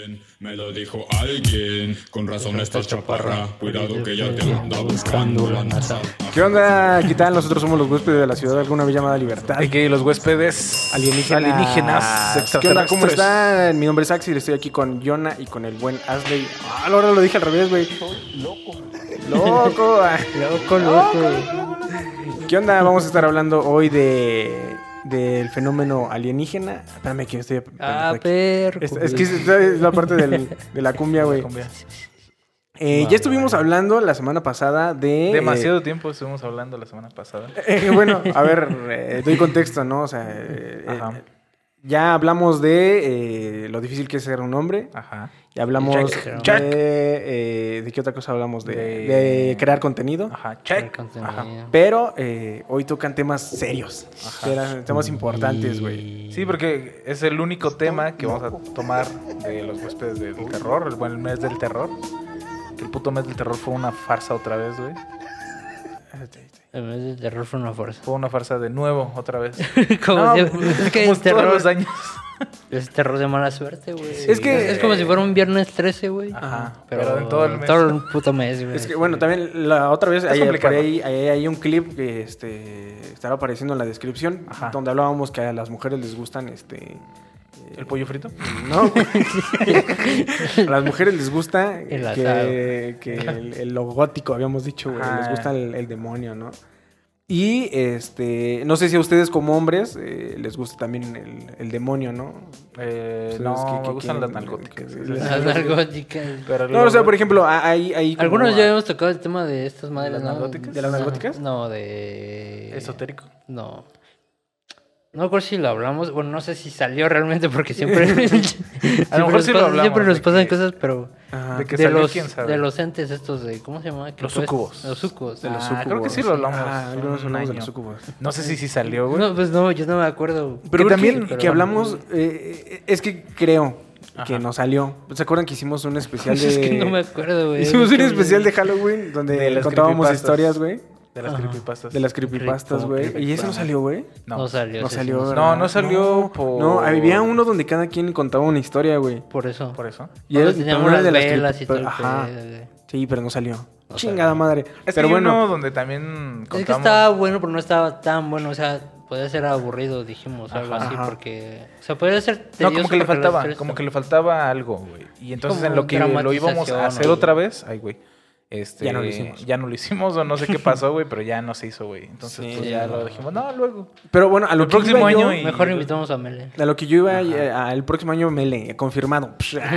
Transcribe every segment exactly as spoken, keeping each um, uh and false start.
alguien, me lo dijo alguien. Con razón estás chaparra, cuidado que ya te anda buscando la NASA. ¿Qué onda? ¿Qué tal? Nosotros somos los huéspedes de la ciudad de alguna vez llamada Libertad. Y que los huéspedes Alienígenas. alienígenas ¿Qué onda? ¿Cómo extraterrestres. están? Mi nombre es Axel, estoy aquí con Yona y con el buen Asley. Ah, ahora lo dije al revés, güey. Loco. Loco. ah. Loco, loco. ¿Qué onda? Vamos a estar hablando hoy de del fenómeno alienígena. Espérame que estoy... Ah, aquí. perro. Es, es que es, es la parte del, de la cumbia, güey. Eh, ya estuvimos hablando la semana pasada de... Demasiado tiempo estuvimos hablando la semana pasada. Eh, bueno, a ver, eh, doy contexto, ¿no? O sea, eh, Ajá. eh, ya hablamos de eh, lo difícil que es ser un hombre. Ajá. Ya hablamos Check. de... Check. eh, ¿de qué otra cosa hablamos? De, De- de crear contenido. Ajá. El Check. contenido. Ajá. Pero eh, hoy tocan temas serios. Ajá. Temas- Temas importantes, güey. Sí, porque es el único tema que vamos a tomar de los huéspedes del terror, el buen mes del terror. Que el puto mes del terror fue una farsa otra vez, güey. El mes de terror fue una fuerza. Fue una farsa de nuevo otra vez. Como No, si- pues, es que como el todos terror los años. es terror de mala suerte, güey. Es que- Es como si fuera un viernes trece, güey. Ajá. Pero, Pero en todo el mes. todo el puto mes, güey. Es que, bueno, también la otra vez, Es hay, por complicado. ahí, ahí hay un clip que este, estará apareciendo en la descripción, Ajá. donde hablábamos que a las mujeres les gustan este... ¿El pollo frito? No, a las mujeres les gusta El que, que el, el- lo gótico, habíamos dicho, güey. Ajá. Les gusta el, el demonio, ¿no? Y este, no sé si a ustedes como hombres eh, les gusta también el, el demonio, ¿no? Eh, Ustedes, no, ¿qué- me qué gustan quieren? las narcóticas. ¿Qué- sí, qué- sí, Las sí. narcóticas. Pero No, o sea, por ejemplo, hay... hay como- Algunos ya hemos tocado el tema de estas madres, ¿De las ¿no? narcóticas? ¿De las narcóticas? No, de... Esotérico. No. No recuerdo si lo hablamos. Bueno, no sé si salió realmente porque siempre... A lo mejor nos sí lo pasan- hablamos, Siempre nos de pasan que- cosas, pero... Ajá. De que de salió, los, quién sabe. de los entes estos de... ¿Cómo se llama? ¿Qué Los fue? sucubos. Los sucubos. De los Ah, creo que sí lo sucubos. hablamos. Ah, algunos un hablamos de año. los sucubos. No sé si sí salió, güey. No, pues no, yo no me acuerdo. Pero Que también también- que pero- hablamos, eh, es que creo que Ajá. nos salió. ¿Se acuerdan que hicimos un especial de... Es que no me acuerdo, güey. Hicimos un Mucho- especial de Halloween donde De las contábamos creepypastas. historias, güey. De las Ajá. creepypastas. De las creepypastas, Como güey. ¿Y creepypasta. ese no salió, güey? No, salió. No sí, salió, sí, sí. ¿verdad? No, no salió por- No, había uno donde cada quien contaba una historia, güey. Por eso. Por eso. Y Cuando era- teníamos pero era las de las velas y todo el creepypa- Ajá. pedo, güey. Sí, pero no salió. No Chingada salió. madre. Es pero que hay bueno, uno donde también Es que contamos... estaba bueno, pero no estaba tan bueno. O sea, podía ser aburrido, dijimos, algo Ajá. así, Ajá. porque... O sea, podía ser No, tedioso como que le porque las faltaba, historias como que estaban- le faltaba algo, güey. Y entonces Como en lo que lo íbamos a hacer dramatización, otra vez, ay, güey. Este, Ya no lo hicimos. Ya no lo hicimos o no sé qué pasó, güey, pero ya no se hizo, güey. Entonces Sí, pues ya no. lo dijimos, no, luego. pero bueno, a lo El que próximo iba yo- año y- Mejor invitamos a Mele. A lo que yo iba, eh, al próximo año me le confirmado.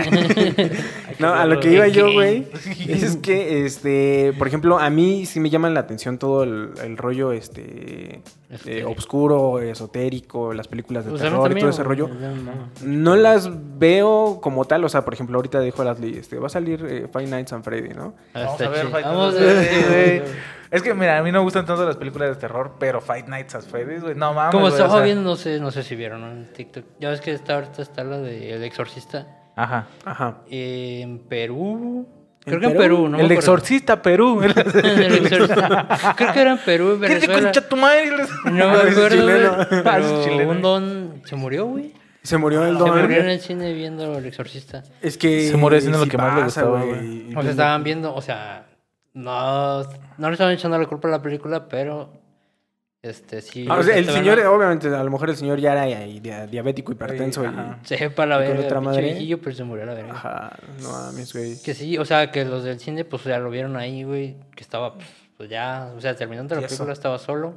No, a lo que iba yo, güey, es que, este, por ejemplo, a mí sí me llaman la atención todo el, el rollo, este, eh, Esotérico. obscuro, esotérico, las películas de Pues a mí terror y también, todo ese güey, rollo. ya no. No las veo como tal, o sea, por ejemplo, ahorita dijo Leslie, este, va a salir eh, Five Nights at Freddy, ¿no? Ah, Vamos está a ver, chido. Fight Vamos a Nights at ver. Freddy's, güey. Es que, mira, a mí no me gustan tanto las películas de terror, pero Fight Nights at Freddy's, güey, no mames, Como güey, o estaba sea- viendo, no sé, no sé si vieron, ¿no? En TikTok. Ya ves que está, ahorita está la de El Exorcista. Ajá. Ajá. En Perú. ¿En Creo que en Perú? Perú, ¿no? El me acuerdo. exorcista Perú. El Exorcista. Creo que era en Perú, en ¿Qué te Venezuela. concha tu madre? No me Ah, ese es acuerdo, chileno. güey, Ah, ese es pero chileno. un don se murió, güey. Se murió el Se don. murió en el cine viendo El Exorcista. Es que Se murió haciendo lo sí que más le pasa, gustaba, güey. O sea, estaban viendo, o sea, no, no le estaban echando la culpa a la película, pero este sí. Ah, o sea, el estaban- señor, obviamente, a lo mejor el señor ya era eh, dia- diabético, hipertenso y... Ajá. Se fue para la y con verga, otra pinche madre. viejillo, pero se murió a la verga. Ajá, no mames, güey. Que sí, o sea, que los del cine, pues ya lo vieron ahí, güey, que estaba, pues, pues, ya, o sea, terminando la Tieso. película estaba solo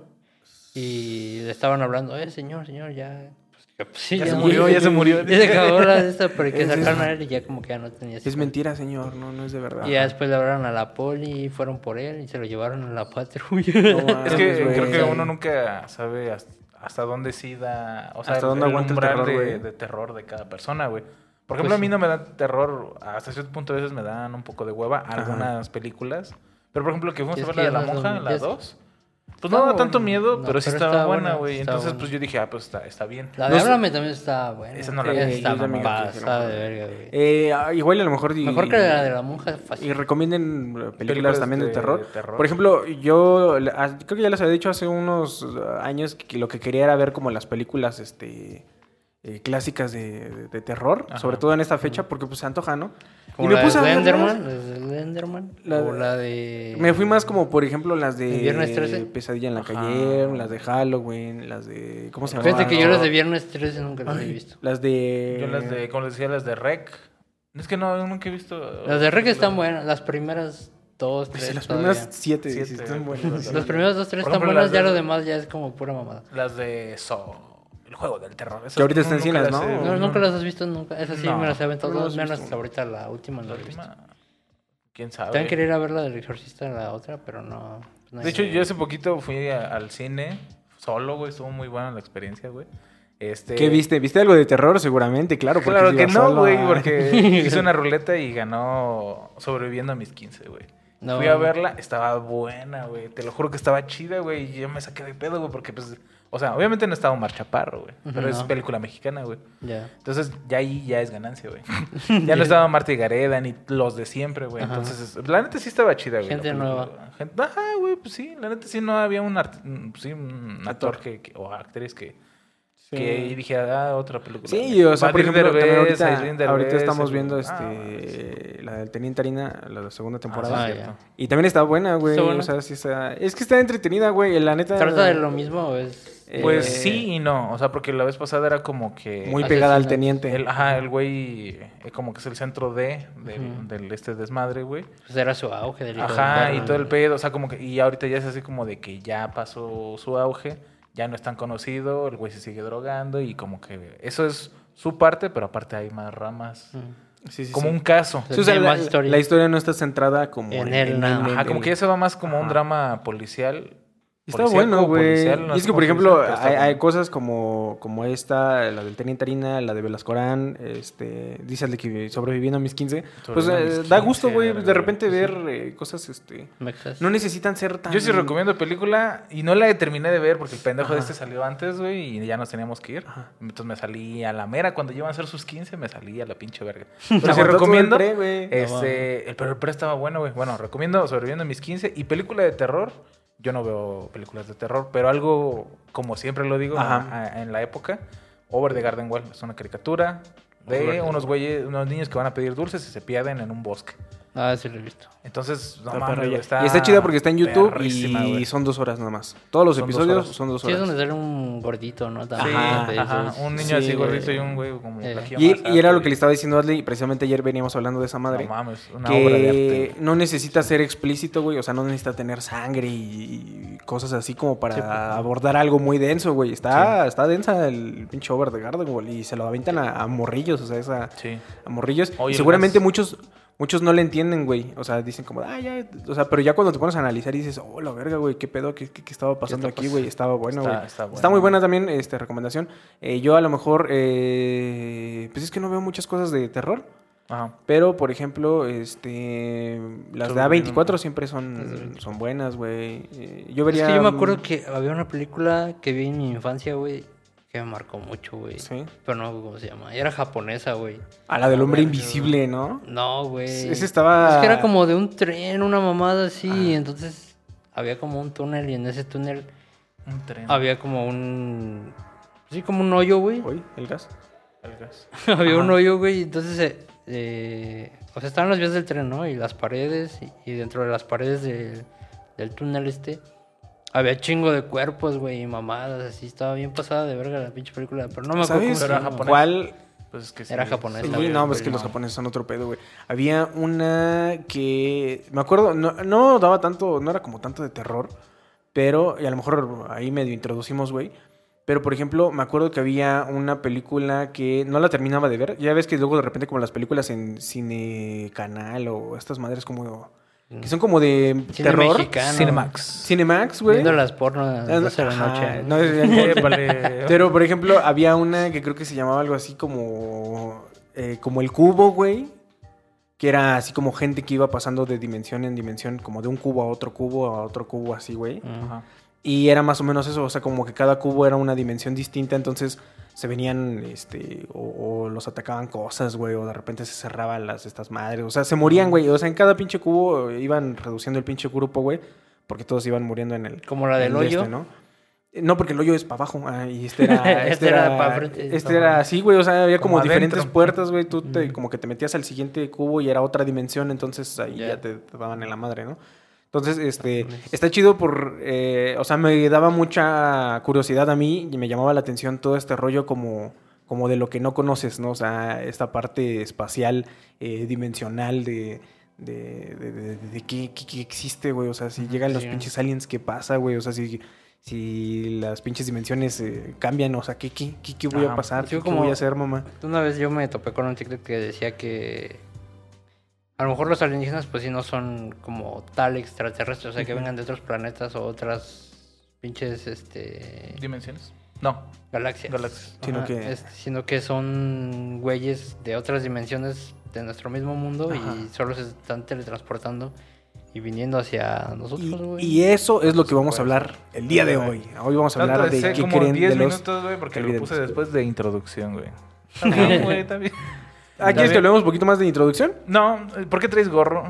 y le estaban hablando, eh, señor, señor, ya, pues, que, pues, sí, Ya se murió, ya se murió. Ya se acabó la de esta, pero que Es- sacaron a él y ya como que ya no tenía Es mentira, señor, no, no es de verdad. Y ya después le hablaron a la poli y fueron por él y se lo llevaron a la patrulla. No mames, Es que güey. creo que uno nunca sabe hasta, hasta dónde sí da, o sea, Hasta el- dónde el aguanta el umbral terror, de, güey. de terror de cada persona, güey. Por ejemplo, Pues a mí sí. no me da terror, hasta cierto punto a veces me dan un poco de hueva algunas películas. Pero por ejemplo, que fuimos Es a ver que la de ya la no es monja, lo- la ya es- dos. Pues Está no da tanto buena. miedo, No, pero sí pero estaba está buena, buena, güey. está Entonces, buena. pues yo dije, ah, pues está, está bien. La No de sé- Háblame también está buena. Esa no la Esa vi. está Yo también creo que sí, pasada no. de verga, güey. Eh, ah, igual a lo mejor... y- Mejor que la de la monja, fácil. Y recomienden eh, películas, Películas también de, de terror. terror. Por ejemplo, yo le- ah, creo que ya les había dicho hace unos ah, años que lo que quería era ver como las películas, este... eh, clásicas de, de, de terror, Ajá. sobre todo en esta fecha, porque pues se antoja, ¿no? Como Y me la puse de a verlas. Slenderman, la de Slenderman, La- o la de... Me fui más como, por ejemplo, las de Viernes trece. Pesadilla en la Ajá. calle, las de Halloween, las de... ¿Cómo se llama? Fíjate que yo las de Viernes trece nunca las he Ay. visto. Las de... Yo las de, como les decía, las de Rec. Es que no, nunca he visto. Las de Rec están buenas, las primeras dos, Pues, tres las todavía. primeras siete, Siete. sí, están buenas. Las primeras dos, tres Por están ejemplo, buenas, las ya de- lo demás ya es como pura mamada. Las de So. El juego del terror. Esas Que ahorita está en nunca cines, las ¿no? he- No, nunca las has visto nunca. Esas sí No, me las he aventado no las todas, he menos visto. ahorita la última no La la he visto. última, ¿quién sabe? También quería ir a ver la del Exorcista en la otra, pero no. pues no De hay- hecho, yo hace poquito fui a- al cine solo, güey. Estuvo muy buena la experiencia, güey. Este... ¿Qué viste? ¿Viste algo de terror? Seguramente, claro. porque Claro si que ibas no, solo güey, a- porque hice una ruleta y ganó sobreviviendo a mis quince, güey. No. Fui a verla, estaba buena, güey. Te lo juro que estaba chida, güey. Y yo me saqué de pedo, güey, porque pues... O sea, obviamente no estaba Omar Chaparro, güey. Pero es No. película mexicana, güey. Ya. Entonces, ya ahí ya es ganancia, güey. Ya no estaba Marta y Gareda ni los de siempre, güey. Ajá. Entonces, es- la neta sí estaba chida, güey. Gente la película. nueva. Gente- Ajá, güey, pues sí. La neta sí no había un, art- mm, sí, un actor que, que- o actriz que, Sí. que dijera, ah, otra película. Sí, o sea, por Badir ejemplo, también Derbez, ahorita, Aislinn Derbez, ahorita estamos el- viendo ah, este la del Teniente Harina, la segunda temporada. Ah, sí, ya. cierto. Y también está buena, güey. ¿Está buena? O sea, sí está... Es que está entretenida, güey. La neta... ¿Trata de lo mismo o es...? Pues Eh, sí y no. O sea, porque la vez pasada era como que... Muy Asesinos. pegada al teniente. El, ajá, el güey eh, como que es el centro de del, Ujú. del este desmadre, güey. Pues era su auge del hijo del Ajá, perro, y todo el ¿no? pedo, o sea, como que, y ahorita ya es así como de que ya pasó su auge, ya no es tan conocido, el güey se sigue drogando y como que eso es su parte, pero aparte hay más ramas, Mm. Sí, sí, como sí. un caso. Sí, o sea, Tiene la, más historia. la historia no está centrada como En él, nada. Ajá, como que ya se va más como un Ajá. drama policial. Y está policíaco, bueno, güey. policial, no Y es sé que, cómo por se ejemplo, dice, pero está hay, hay bueno. cosas como, como esta, la del Teniente Harina, la de Velascorán, este, dice el de que sobreviviendo a mis quince. Pues Sobreviviendo a eh, mis da gusto, quince, güey, verga, de repente güey. ver eh, cosas, este... Mexas. No necesitan ser tan... Yo sí recomiendo película y no la terminé de ver porque el pendejo Ajá. de este salió antes, güey, y ya nos teníamos que ir. Ajá. Entonces me salí a la mera, cuando iban a ser sus quince, me salí a la pinche verga. Pero sí Aguantó todo recomiendo. el pre, güey. Este, el, pero el pre estaba bueno, güey. Bueno, recomiendo Sobreviviendo a mis quince. Y película de terror. Yo no veo películas de terror, pero algo, como siempre lo digo, Ajá. a- a- en la época, Over the Garden Wall. Es una caricatura Over de the unos güeyes, unos niños que van a pedir dulces y se pierden en un bosque. Ah, sí lo he visto. Entonces, no Está mames, perrilla. güey, está y está chida porque está en YouTube perrísima, y güey. son dos horas nada más. Todos los Son dos episodios horas. son dos Sí, es horas. donde sale un gordito, ¿no? Sí, También, Ajá, de ajá, esos- un niño Sí, así güey. gordito y un güey como Eh. plaquillo Y, más y era lo alto que le estaba diciendo a Adley, y precisamente ayer veníamos hablando de esa madre. No mames, una obra de arte. Que no necesita ser explícito, güey. O sea, no necesita tener sangre y, y cosas así como para Sí, pues. abordar algo muy denso, güey. Está, está densa el pinche Over the Garden, güey. Y se lo aventan a, a morrillos, o sea, esa, Sí. a morrillos. Oye, y seguramente las- muchos muchos no le entienden, güey. O sea, dicen como, ah, ya. O sea, pero ya cuando te pones a analizar y dices, oh, la verga, güey, qué pedo, qué, qué, qué estaba pasando está aquí, pas- güey. Estaba bueno, está- güey. está Está, bueno. muy buena también, este, recomendación. Eh, yo a lo mejor, eh, pues es que no veo muchas cosas de terror. Ajá. Pero, por ejemplo, este las de Sobre A veinticuatro un- siempre son, son buenas, güey. Eh, Yo vería... Es que yo me acuerdo que había una película que vi en mi infancia, güey, que me marcó mucho, güey. Sí. Pero no, ¿cómo se llama? Era japonesa, güey. A la del hombre Bueno, invisible, ¿no? No, güey. Ese estaba- Es que era como de un tren, una mamada así, Ah. y entonces había como un túnel y en ese túnel Un tren. había como un... Sí, como un hoyo, güey. Uy, el gas. El gas. Había un Ajá. hoyo, güey, y entonces... eh, eh, o sea, estaban las vías del tren, ¿no? Y las paredes, y, y dentro de las paredes del, del túnel este... Había chingo de cuerpos, güey, y mamadas, así. Estaba bien pasada de verga la pinche película, pero no me acuerdo cómo ¿Sabes se Pero era llama. japonés. cuál? Pues es que sí, Era japonés, Sí, Está bien, no, pues que pero los japoneses son otro pedo, güey. Había una que... Me acuerdo, no, no daba tanto... No era como tanto de terror. Pero... Y a lo mejor ahí medio introducimos, güey. Pero, por ejemplo, me acuerdo que había una película que no la terminaba de ver. Ya ves que luego de repente como las películas en Cine Canal o estas madres como... Que son como de Cine terror. mexicano. Cinemax. Cinemax, güey. Viendo las porno a las doce de la Ajá, noche. no, es- Épale. Pero, por ejemplo, había una que creo que se llamaba algo así como... eh, como El Cubo, güey. Que era así como gente que iba pasando de dimensión en dimensión. Como de un cubo a otro cubo a otro cubo, así, güey. Mm. Ajá. Y era más o menos eso, o sea, como que cada cubo era una dimensión distinta, entonces se venían, este, o, o los atacaban cosas, güey, o de repente se cerraban las estas madres, o sea, se morían, güey, o sea, en cada pinche cubo iban reduciendo el pinche grupo, güey, porque todos iban muriendo en el... Como la del en el hoyo. ¿no? No, porque el hoyo es para abajo. Ah, y este era. Este, Este era era, pa' frente. este era así, güey. O sea, había como, Como diferentes adentro. puertas, güey. Tú te, como que te metías al siguiente cubo y era otra dimensión. Entonces ahí Ya. ya te, te daban en la madre, ¿no? Entonces, este. Está chido por. Eh, o sea, me daba mucha curiosidad a mí y me llamaba la atención todo este rollo como. Como de lo que no conoces, ¿no? O sea, esta parte espacial, eh, dimensional de. De, de, de, de, de qué, qué- qué existe, güey. O sea, si llegan los sí. pinches aliens, ¿qué pasa, güey? O sea, si. Si las pinches dimensiones eh, cambian, o sea, ¿qué, qué, qué, qué voy a Ajá. pasar? Sí, ¿Qué, qué como- voy a hacer, mamá? Una vez yo me topé con un TikTok que decía que a lo mejor los alienígenas pues sí no son como tal extraterrestres, o sea, que vengan de otros planetas o otras pinches este ¿Dimensiones? No, galaxias. galaxias. Sino Ajá, que- es- sino que son güeyes de otras dimensiones de nuestro mismo mundo Ajá. y solo se están teletransportando y viniendo hacia nosotros, Y, güey. y eso es lo que vamos a supuesto. hablar el día de hoy. Hoy vamos a Tanto hablar de decía qué como creen diez de los... minutos, güey, porque lo televidentes. puse después de introducción, güey. Está bien, güey, está bien. Ah, ¿quieres que hablemos un poquito más de introducción? No, ¿por qué traes gorro?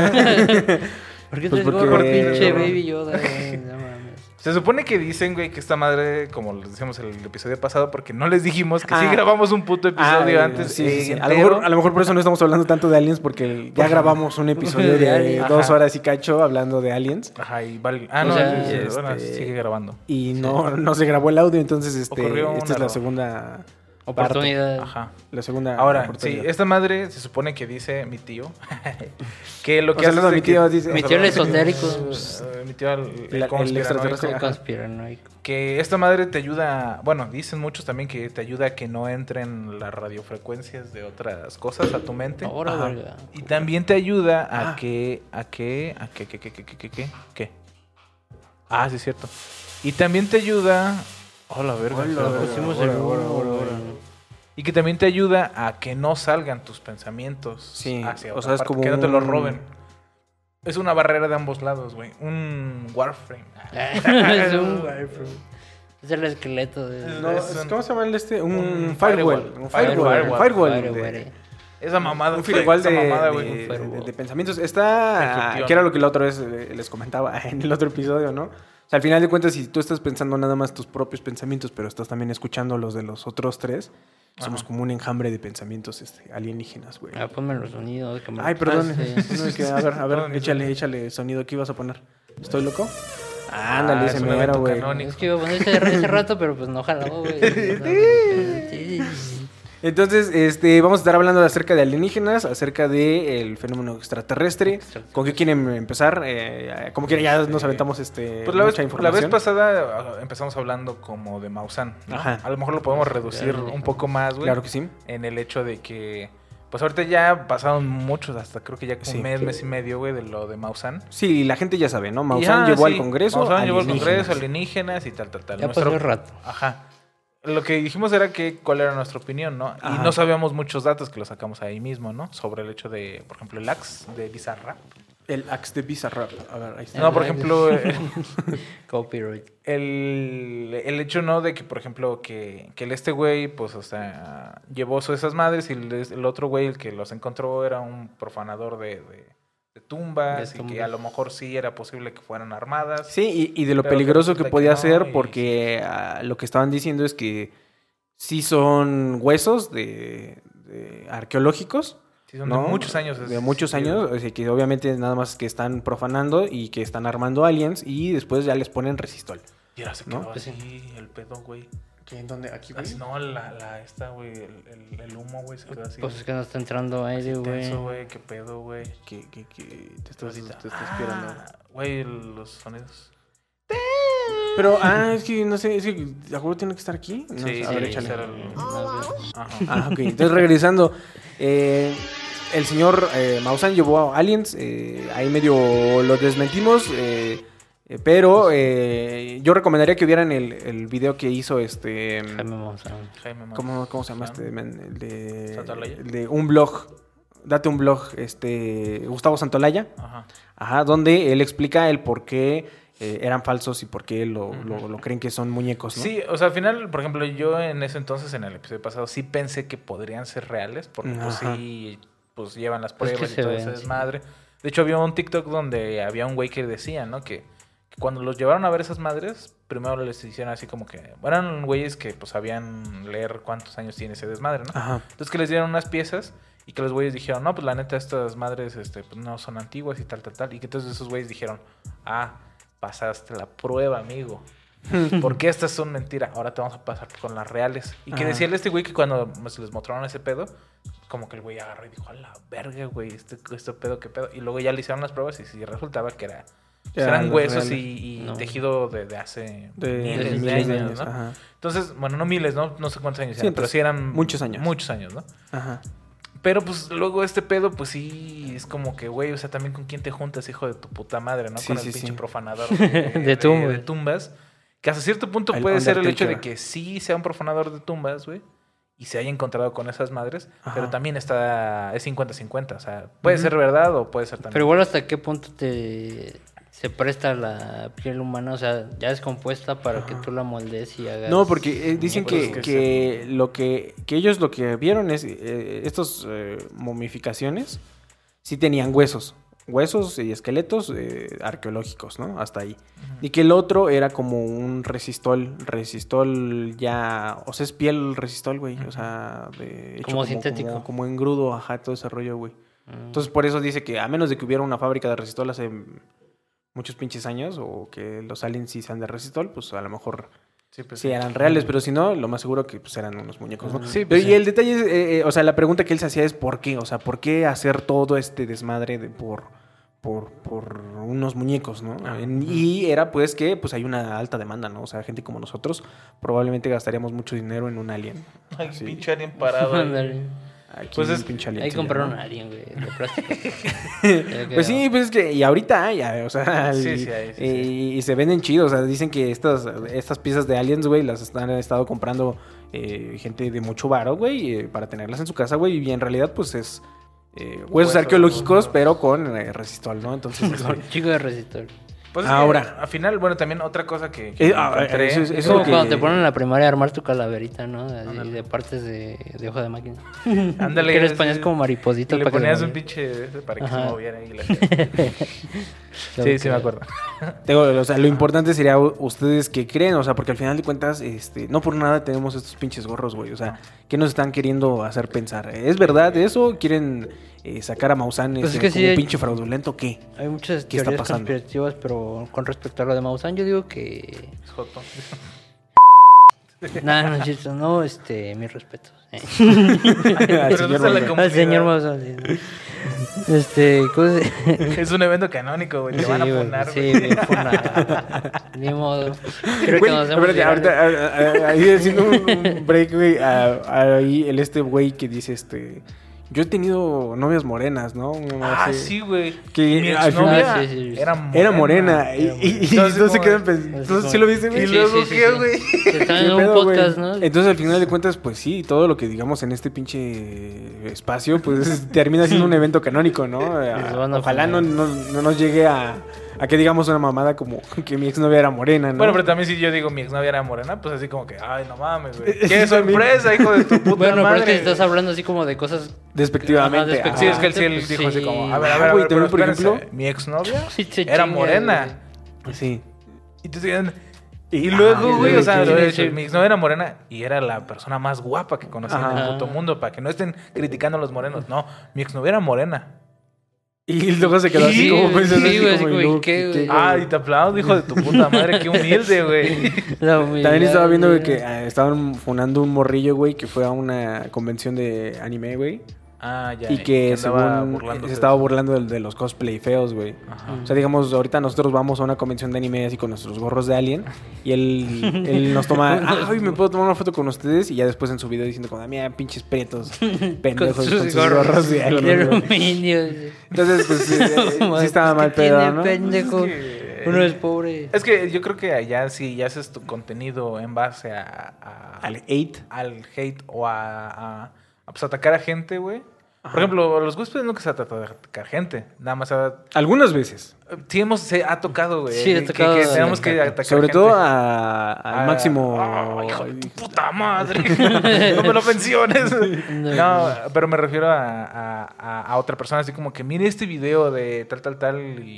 ¿Por qué Pues traes porque- gorro, pinche gorro. Baby Yoda, güey? No mames. Se supone que dicen, güey, que esta madre, como les decíamos el episodio pasado, porque no les dijimos que sí Ah. grabamos un puto episodio Ah, antes. sí, sí, sí. eh, A, lo entero. mejor, a lo mejor por eso no estamos hablando tanto de aliens, porque ya grabamos un episodio De de aliens. dos Ajá. horas y cacho hablando de aliens. Ajá, y vale. Ah, O no, sea, sí, sí, este- bueno, sigue grabando. Y no, no se grabó el audio, entonces este, Ocurrió un esta es la error. segunda Oportunidad. Ajá. La segunda Ahora, sí, oportunidad. esta madre se supone que dice mi tío que lo que O sea, hace no, es de mi que- tío dice- Mi tío el perdón, esotérico. eh, Mi tío el, el La- el conspiranoico. extraterrestre. Soy Ajá. conspiranoico. Que esta madre te ayuda, bueno, dicen muchos también que te ayuda a que no entren las radiofrecuencias de otras cosas a tu mente. Ahora, Ajá. verga. Y también te ayuda a Ah. que, a que, a que, que, que, que, que, que, que, ¿qué? Ah, sí es cierto. Y también te ayuda, hola, verga. Hola, espera, verga. Pusimos ahora, el ahora, humo, ahora, güey. ahora. Y que también te ayuda a que no salgan tus pensamientos Sí, hacia o otra sea, es parte, como que no te los un- roben. Es una barrera de ambos lados, güey. Un Warframe. Es un wireframe. Es el esqueleto de... No, Es es- un- ¿cómo se llama el este? Un, un firewall. firewall. Un firewall. Firewall. Un firewall. Firewall. de- Esa mamada. Un firewall esa de, mamada, de- güey. de- firewall. de pensamientos. Está, Efectivamente. que era lo que la otra vez eh, les comentaba en el otro episodio, ¿no? O sea, al final de cuentas, si tú estás pensando nada más tus propios pensamientos, pero estás también escuchando los de los otros tres, somos Ajá. como un enjambre de pensamientos este, alienígenas, güey. Ah, ponme los sonidos. Que me Ay, lo perdón. pasaste. No, es que, a ver, a ver, Perdón, échale, échale sonido. ¿Qué ibas a poner? ¿Estoy loco? Ándale, Ah, ese es un mero, evento güey. canónico. Es que iba a poner ese, ese rato, pero pues no jaló, güey. Sí. Entonces, este, vamos a estar hablando acerca de alienígenas, acerca del fenómeno extraterrestre. ¿Con qué quieren empezar? Eh, como quiera, ya nos aventamos este, Pues la vez, mucha la información. vez pasada ah, empezamos hablando como de Maussan, ¿no? Ajá. A lo mejor lo podemos reducir Ya, ya. un poco más, güey. Claro que sí. En el hecho de que, pues ahorita ya pasaron muchos, hasta creo que ya Sí. un mes, mes y medio, güey, de lo de Maussan. Sí, la gente ya sabe, ¿no? Y, Maussan ah, llevó sí, al Congreso Maussan llevó al alienígenas. Congreso, alienígenas y tal, tal, tal. Ya Nuestro- pasó el rato. Ajá. Lo que dijimos era que cuál era nuestra opinión, ¿no? Ajá. Y no sabíamos muchos datos que los sacamos ahí mismo, ¿no? Sobre el hecho de, por ejemplo, el Axe de Bizarrap. El Axe de Bizarrap. A ver, ahí está. No, por Axe. ejemplo, eh, Copyright. el, el hecho, ¿no? De que, por ejemplo, que, que el este güey, pues, o sea, llevó su- esas madres y el, el otro güey, el que los encontró, era un profanador de, de, de tumbas De y tumbas. que a lo mejor sí era posible que fueran armadas. Sí, y, y de lo Pero que peligroso que resulta que podía no, ser, y- porque ah, lo que estaban diciendo es que sí son huesos de, de arqueológicos. Sí, son ¿no? de muchos años. es- De muchos sí, años, o sea, que obviamente nada más que están profanando y que están armando aliens y después ya les ponen resistol. Y ahora se ¿no? quedó Pues sí. así el pedo, güey. ¿En dónde? ¿Aquí, Así, no, la, la esta, güey, el, el, el humo, güey, se quedó así. Pues es que no está entrando aire, güey. Tenso, güey, qué pedo, güey. Que, que, que te estás, Ahorita. te estás esperando. Ah, güey, el- los sonidos. Pero, ah, es que no sé, es que ¿la juego tiene que estar aquí? No, Sí, a ver, sí, échale. ese era el- Ajá. Ah, ok. Entonces, regresando. eh, el señor eh, Maussan llevó a aliens. eh, ahí medio lo desmentimos. eh, eh, pero eh, yo recomendaría que vieran el, el video que hizo este. Jaime Maussan. Jaime Maussan. ¿Cómo, cómo se llama este? men? El de, ¿Santolaya? el de un blog. Date un blog. Este. Gustavo Santolaya. Ajá. Ajá. Donde él explica el por qué eh, eran falsos y por qué lo, Ujú. lo, lo creen que son muñecos, ¿no? Sí, o sea, al final, por ejemplo, yo en ese entonces, en el episodio pasado, sí pensé que podrían ser reales, porque pues Ajá. sí, pues llevan las que pruebas y se todo ven, ese sí. desmadre. De hecho, había un TikTok donde había un güey que decía, ¿no? Que, Cuando los llevaron a ver esas madres, primero les hicieron así como que... Eran güeyes que pues sabían leer cuántos años tiene ese desmadre, ¿no? Ajá. Entonces que les dieron unas piezas y que los güeyes dijeron, no, pues la neta estas madres este, pues, no son antiguas y tal, tal, tal. Y que entonces esos güeyes dijeron, ah, pasaste la prueba, amigo. Porque estas son mentiras. Ahora te vamos a pasar con las reales. Y que Ajá. decía este güey que cuando se les mostraron ese pedo, como que el güey agarró y dijo, a la verga, güey, este, este pedo, qué pedo. Y luego ya le hicieron las pruebas y sí resultaba que era... Ya, eran los huesos y, reales. y No. tejido de, de hace De miles, de miles de años, años, ¿no? ajá. Entonces, bueno, no miles, ¿no? No sé cuántos años Sí, eran, pero entonces, sí eran... muchos años. Muchos años, ¿no? Ajá. Pero pues luego este pedo, pues sí, es como que, güey, o sea, también con quién te juntas, hijo de tu puta madre, ¿no? Sí, con sí, el pinche sí. profanador de, De tumbas. de tumbas. Que hasta cierto punto El puede ser el hecho de Undertaker. que sí sea un profanador de tumbas, güey, y se haya encontrado con esas madres, Ajá. pero también está, es cincuenta cincuenta, o sea, puede Ujú. ser verdad o puede ser también... Pero igual hasta qué punto te se presta la piel humana, o sea, ya es compuesta para que tú la moldees y hagas... No, porque eh, dicen Pues que, es que que lo que, que ellos lo que vieron es eh, estos eh, momificaciones sí tenían huesos, huesos y esqueletos eh, arqueológicos, ¿no? Hasta ahí. Y que el otro era como un resistol, resistol ya, o sea, es piel resistol, güey, o sea, de, hecho Como sintético. como, como engrudo, ajá, todo ese rollo, güey. Mm. Entonces por eso dice que a menos de que hubiera una fábrica de resistol hace muchos pinches años o que los aliens sí sean de resistol, pues a lo mejor Sí, pues, sí eran reales, pero si no, lo más seguro que pues eran unos muñecos, ¿no? Sí, Pero, pues, y sí. el detalle es, eh, eh, o sea, la pregunta que él se hacía es ¿por qué? O sea, ¿por qué hacer todo este desmadre de por, por, por unos muñecos, ¿no? En- y era pues que pues hay una alta demanda, ¿no? O sea, gente como nosotros probablemente gastaríamos mucho dinero en un alien. Ay, Sí. pinche alien parado ahí. Ándale. Aquí Pues un es- pinche Ahí aliencillo, compraron ¿no? a alguien, güey, de plástico. Pues sí, pues es que, y ahorita hay, ya, o sea, Sí, y, sí hay, sí, y- sí. y se venden chidos, o sea, dicen que estas, estas piezas de aliens, güey, las están, han estado comprando eh, gente de mucho varo, güey, eh, para tenerlas en su casa, güey, y en realidad, pues es eh, huesos Huesos, arqueológicos, ¿no? pero con eh, resistol, ¿no? Entonces, este, Un chico de resistor. Pues es Ahora. que, al final, bueno, también otra cosa que, que Eh, ah, encontré... eso es- Es eso como que- cuando te ponen en la primaria a armar tu calaverita, ¿no? Así, Ándale. de partes de, de hoja de máquina. Ándale, Que les sí, ponías sí. como Y maripositas le para que se ponías un moviera. pinche ese para que Ajá. se moviera y la... Sí, sí me acuerdo. Digo, o sea, lo importante sería u- ustedes que creen, o sea, porque al final de cuentas, este, no por nada tenemos estos pinches gorros, güey. O sea, ¿qué nos están queriendo hacer pensar? ¿Es verdad eso? ¿Quieren eh, sacar a Maussan Pues es este, que como sí hay- pinche fraudulento? ¿Qué? Hay muchas ¿Qué está teorías pasando? conspirativas, pero con respecto a lo de Maussan, yo digo que... Es joto. Nada, no, es cierto, no, este, mis respetos. eh. Al Pero señor no se la Maussan. Al señor Maussan, sí. Este, ¿cómo se...? Es un evento canónico, güey. Te van a Sí, güey, poner, sí, güey. bien funado. Ni modo. Creo que Güey, nos hemos espérate, ahorita, a- a- ahí haciendo un un break, güey, a- ahí el este güey que dice, este, yo he tenido novias morenas, ¿no? Una mamá Ah, así. sí, güey. Que Mi al exnovia final- Ah, sí, sí, sí. era morena. Era morena. Y, Era y- y Entonces, entonces se como- quedan pensando, así ¿tú como- sí lo viste, güey? Y Sí, luego, sí, sí, ¿qué, sí. güey? Están ¿Qué en un pedo, güey? podcast, ¿no? Entonces, al final de cuentas, pues sí, todo lo que digamos en este pinche espacio, pues es- termina siendo un evento canónico, ¿no? Nos van a Ojalá no, poner. no, no nos llegue a, a que digamos una mamada como que mi exnovia era morena, ¿no? Bueno, pero también si yo digo mi exnovia era morena, pues así como que, ay, no mames, güey. Eh, ¡Qué sí, también. sorpresa, hijo de tu puta Bueno, pero madre! es que estás hablando así como de cosas... Despectivamente. Ajá, Sí, ajá. es que él sí él Pues dijo así sí. como, a ver, a Ah, ver, a güey, ver, también, pero por espérense, ejemplo- mi exnovia Sí, te era chingas, morena. Sí. Y te siguen... Y Y- luego, ah, güey, o sea, sí, lo he sí. dicho, mi exnovia era morena y era la persona más guapa que conocía en Ajá. el puto mundo, para que no estén criticando a los morenos. No, mi exnovia era morena. Y luego se quedó así Sí, como pensando sí, así güey, como, así y como, luego, ¿y qué, güey? Ay, te aplaudo, hijo de tu puta madre, qué humilde, güey. La humildad, También estaba viendo güey, güey. que ah, estaban funando un morrillo, güey, que fue a una convención de anime, güey. Ah, ya. Y que andaba según burlándose se de estaba eso. burlando de, de los cosplay feos, güey. Ajá. O sea, digamos, ahorita nosotros vamos a una convención de anime así con nuestros gorros de alien y él, él nos toma, ay, me puedo tomar una foto con ustedes y ya después en su video diciendo como, mira, pinches prietos, pendejos con sus, gorros, de de alien, güey". aluminio. Entonces, pues, eh, eh, sí Madre, estaba es mal que tiene pedo, ¿no? pendejo. Es que- Uno es pobre. Es que yo creo que allá si ya haces tu contenido en base a, a- Al eight. al hate o a, a, a, pues, atacar a gente, güey. Por ejemplo, los gospels nunca se trata de atacar gente. Nada más a- Algunas veces. sí hemos, se ha tocado, güey. Sí, ha que- tocado que, de tenemos que atacar. atacar Sobre gente. todo a- al Ah, máximo. ah, hijo de tu puta madre. No me lo menciones. No, pero me refiero a, a, a- a otra persona, así como que mire este video de tal, tal, tal, y, y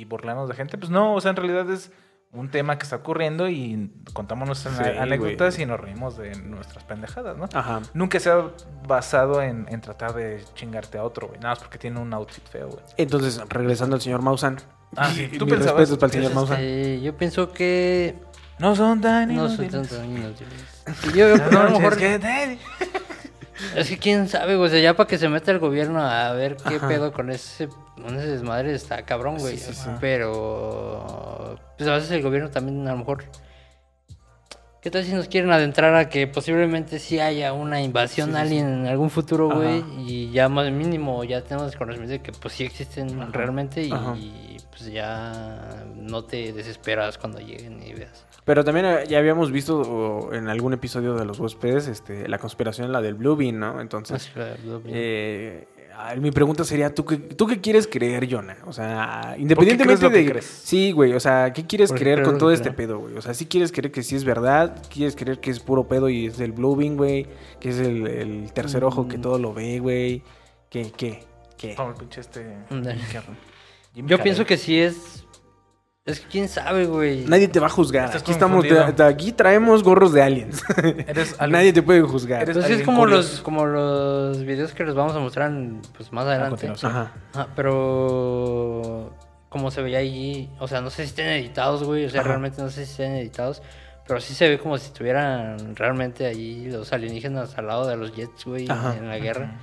y burlarnos de gente. Pues no, o sea, en realidad es un tema que está ocurriendo y contamos nuestras Sí, anécdotas güey. y nos reímos de nuestras pendejadas, ¿no? Ajá. Nunca se ha basado en, en tratar de chingarte a otro, güey. Nada más porque tiene un outfit feo, güey. Entonces, regresando al señor Maussan. Ah, sí, tú Mis pensabas- respetos para el señor Pues, Maussan. este, yo pienso que No son tan no son inútiles. tanto inútiles. Yo, Las a lo noches mejor, que te- es que quién sabe, güey. O sea, ya para que se meta el gobierno a ver qué Ajá. pedo con ese, con ese desmadre está cabrón, güey. Sí, sí, sí. Pero pues a veces el gobierno también a lo mejor. ¿Qué tal si nos quieren adentrar a que posiblemente sí haya una invasión Sí, sí, alien en algún futuro, Ajá. güey? Y ya más mínimo ya tenemos el conocimiento de que pues sí existen Ajá. realmente y Ajá. pues ya no te desesperas cuando lleguen y veas. Pero también eh, ya habíamos visto o, en algún episodio de los huéspedes este, la conspiración, la del Blue Bean, ¿no? Entonces, Así la- lo- eh, ah, mi pregunta sería, ¿tú qué, ¿tú qué quieres creer, Jonah? O sea, crees independientemente lo que de... crees? Sí, güey, o sea, ¿qué quieres ¿Por qué creer crees con lo todo que este crees? pedo, güey? O sea, ¿sí quieres creer que sí es verdad? ¿Quieres creer que es puro pedo y es del Blue Bean, güey? Que es el, el tercer ojo que Mm. todo lo ve, güey. ¿Qué, qué, qué? Como el pinche este... Ándale. Jim Carrey. Jim Yo Carrey. pienso que sí es. Es que quién sabe, güey. Nadie te va a juzgar. Estás Aquí estamos, confundido. te- aquí traemos gorros de aliens. Eres alguien- Nadie te puede juzgar. Eres- Pues sí, es alguien como curioso. los, como los videos que les vamos a mostrar en- pues, más A adelante. continuación. Ajá. Ajá, pero como se veía ahí, o sea, no sé si estén editados, güey, o sea, Ajá. realmente no sé si estén editados, pero sí se ve como si estuvieran realmente ahí los alienígenas al lado de los jets, güey, Ajá. en la guerra.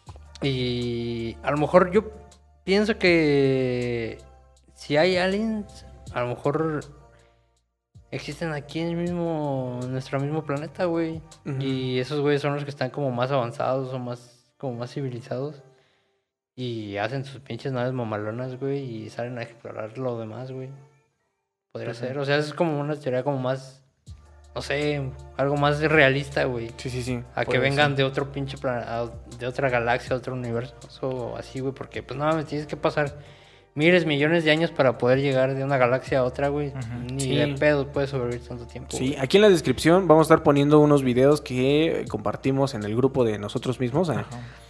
Y a lo mejor yo pienso que si hay aliens, a lo mejor existen aquí en el mismo, en nuestro mismo planeta, güey. Ujú. Y esos güeyes son los que están como más avanzados o más, como más civilizados. Y hacen sus pinches naves mamalonas, güey, y salen a explorar lo demás, güey. Podría Ujú. ser, o sea, es como una teoría como más, no sé, algo más realista, güey. Sí, sí, sí. A que puede vengan ser. de otro pinche planeta, de otra galaxia, otro universo, o así, güey, porque pues nada, me tienes que pasar miles, millones de años para poder llegar de una galaxia a otra, güey. Ujú. Ni Sí. de pedo puedes sobrevivir tanto tiempo. Sí, güey. aquí en la descripción vamos a estar poniendo unos videos que compartimos en el grupo de nosotros mismos, eh, Ajá.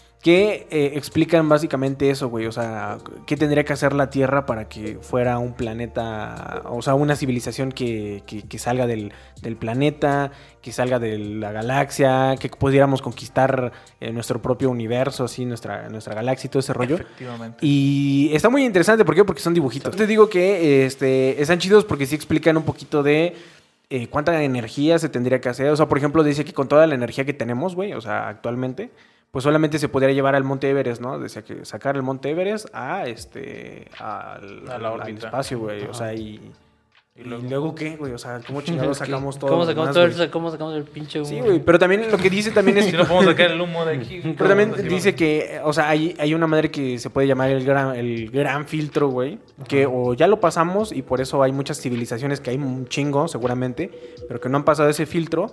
que eh, explican básicamente eso, güey. O sea, qué tendría que hacer la Tierra para que fuera un planeta, o sea, una civilización que, que- que salga del, del planeta, que salga de la galaxia, que pudiéramos conquistar eh, nuestro propio universo, así, nuestra, nuestra galaxia y todo ese rollo. Efectivamente. Y está muy interesante, ¿por qué? Porque son dibujitos. Te digo que este, están chidos porque sí explican un poquito de eh, cuánta energía se tendría que hacer. O sea, por ejemplo, dice que con toda la energía que tenemos, güey, o sea, actualmente, pues solamente se podría llevar al Monte Everest, ¿no? Decía que sacar el Monte Everest a este, al, A la al- al órbita. espacio, güey. O Ajá. sea, y, ¿Y y luego? luego qué, güey? O sea, ¿cómo chingados ¿Qué? sacamos todo? ¿Cómo lo sacamos demás, todo güey? el, cómo sacamos el pinche humo? Sí, güey, pero también lo que dice también es... Si no podemos sacar el humo de aquí. Pero también Así dice vamos. que, o sea, hay, hay una madre que se puede llamar el gran, el gran filtro, güey. Que o ya lo pasamos y por eso hay muchas civilizaciones que hay un chingo, seguramente, pero que no han pasado ese filtro.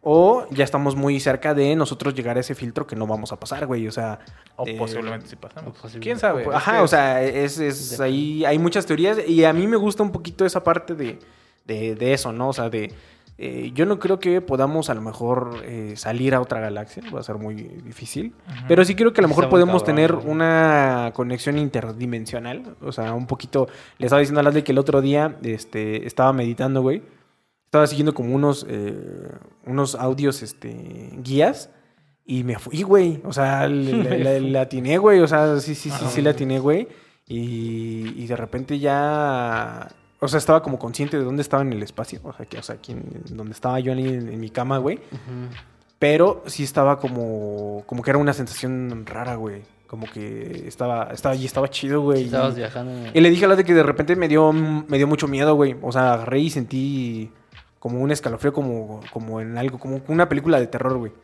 O ya estamos muy cerca de nosotros llegar a ese filtro que no vamos a pasar, güey. O sea... O eh, posiblemente si pasamos. o posiblemente. ¿Quién sabe? Ajá, Es que o sea, es, es ahí hay muchas teorías y a mí me gusta un poquito esa parte de, de, de eso, ¿no? O sea, de... eh, yo no creo que podamos a lo mejor eh, salir a otra galaxia, va a ser muy difícil, Ujú. pero sí creo que a lo Está mejor muy podemos cabrón, tener güey. una conexión interdimensional, o sea, un poquito, le estaba diciendo a Leslie que el otro día este, estaba meditando, güey, estaba siguiendo como unos, eh, unos audios, este, guías, y me fui, güey, o sea, le, le- le- le atiné, güey, o sea, sí, sí, sí, sí le atiné, güey, y, y de repente ya... O sea, estaba como consciente de dónde estaba en el espacio. O sea, que, o sea aquí en, donde estaba yo en, en mi cama, güey. Ujú. Pero sí estaba como... Como que era una sensación rara, güey. Como que estaba... Estaba y estaba chido, güey. Estabas Y, viajando. en- y le dije a la de que de repente me dio, me dio mucho miedo, güey. O sea, agarré y sentí como un escalofrío, como, como en algo, como una película de terror, güey.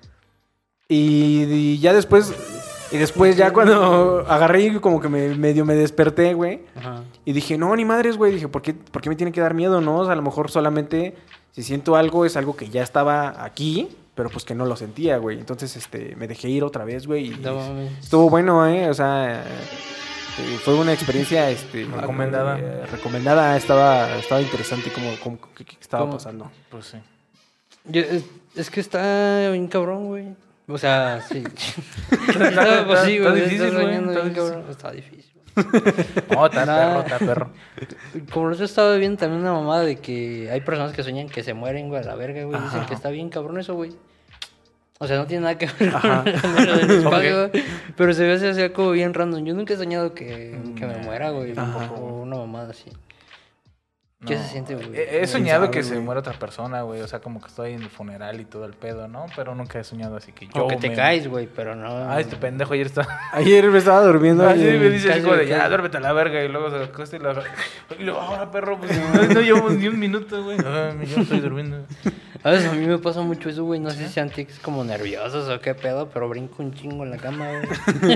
Y, y ya después... Y después ya cuando agarré y como que me medio me desperté, güey. Ajá. Y dije, no, ni madres, güey. Dije, ¿por qué, ¿por qué me tiene que dar miedo, no? O sea, a lo mejor solamente si siento algo es algo que ya estaba aquí, pero pues que no lo sentía, güey. Entonces, este, me dejé ir otra vez, güey. Y No mames. estuvo bueno, ¿eh? O sea, eh, fue una experiencia, este... Recomendada. eh, recomendada. Estaba, estaba interesante como, como qué, qué estaba ¿Cómo? pasando. Pues sí. Yo- es, es que está bien cabrón, güey. O sea, sí. Está- No, pues sí, está güey, difícil, estás güey, soñando está bien, difícil. cabrón. Está difícil. No, está Nah. perro, está perro. Como yo estaba viendo también una mamada de que hay personas que sueñan que se mueren, güey, a la verga, güey. Dicen Ajá. que está bien cabrón eso, güey. O sea, no tiene nada que ver Ajá. con lo del espacio, güey. Pero se ve así, así como bien random. Yo nunca he soñado que, que me muera, güey. Ajá. O una mamada así. ¿Qué No. se siente, güey? He, he soñado sabe, que se güey? muere otra persona, güey. O sea, como que estoy en el funeral y todo el pedo, ¿no? Pero nunca he soñado así que yo. O que te me- caes, güey, pero no. Ah, este pendejo ayer está. Ayer me estaba durmiendo. Ah, sí, y- me dice así casi como de, me ya, cae. duérmete a la verga. Y luego se acuesta y la. Y luego, ahora, perro, pues no, no llevamos ni un minuto, güey. Ah, yo estoy durmiendo. A veces a mí me pasa mucho eso, güey. No sé si sean tics como nerviosos o qué pedo, pero brinco un chingo en la cama, güey.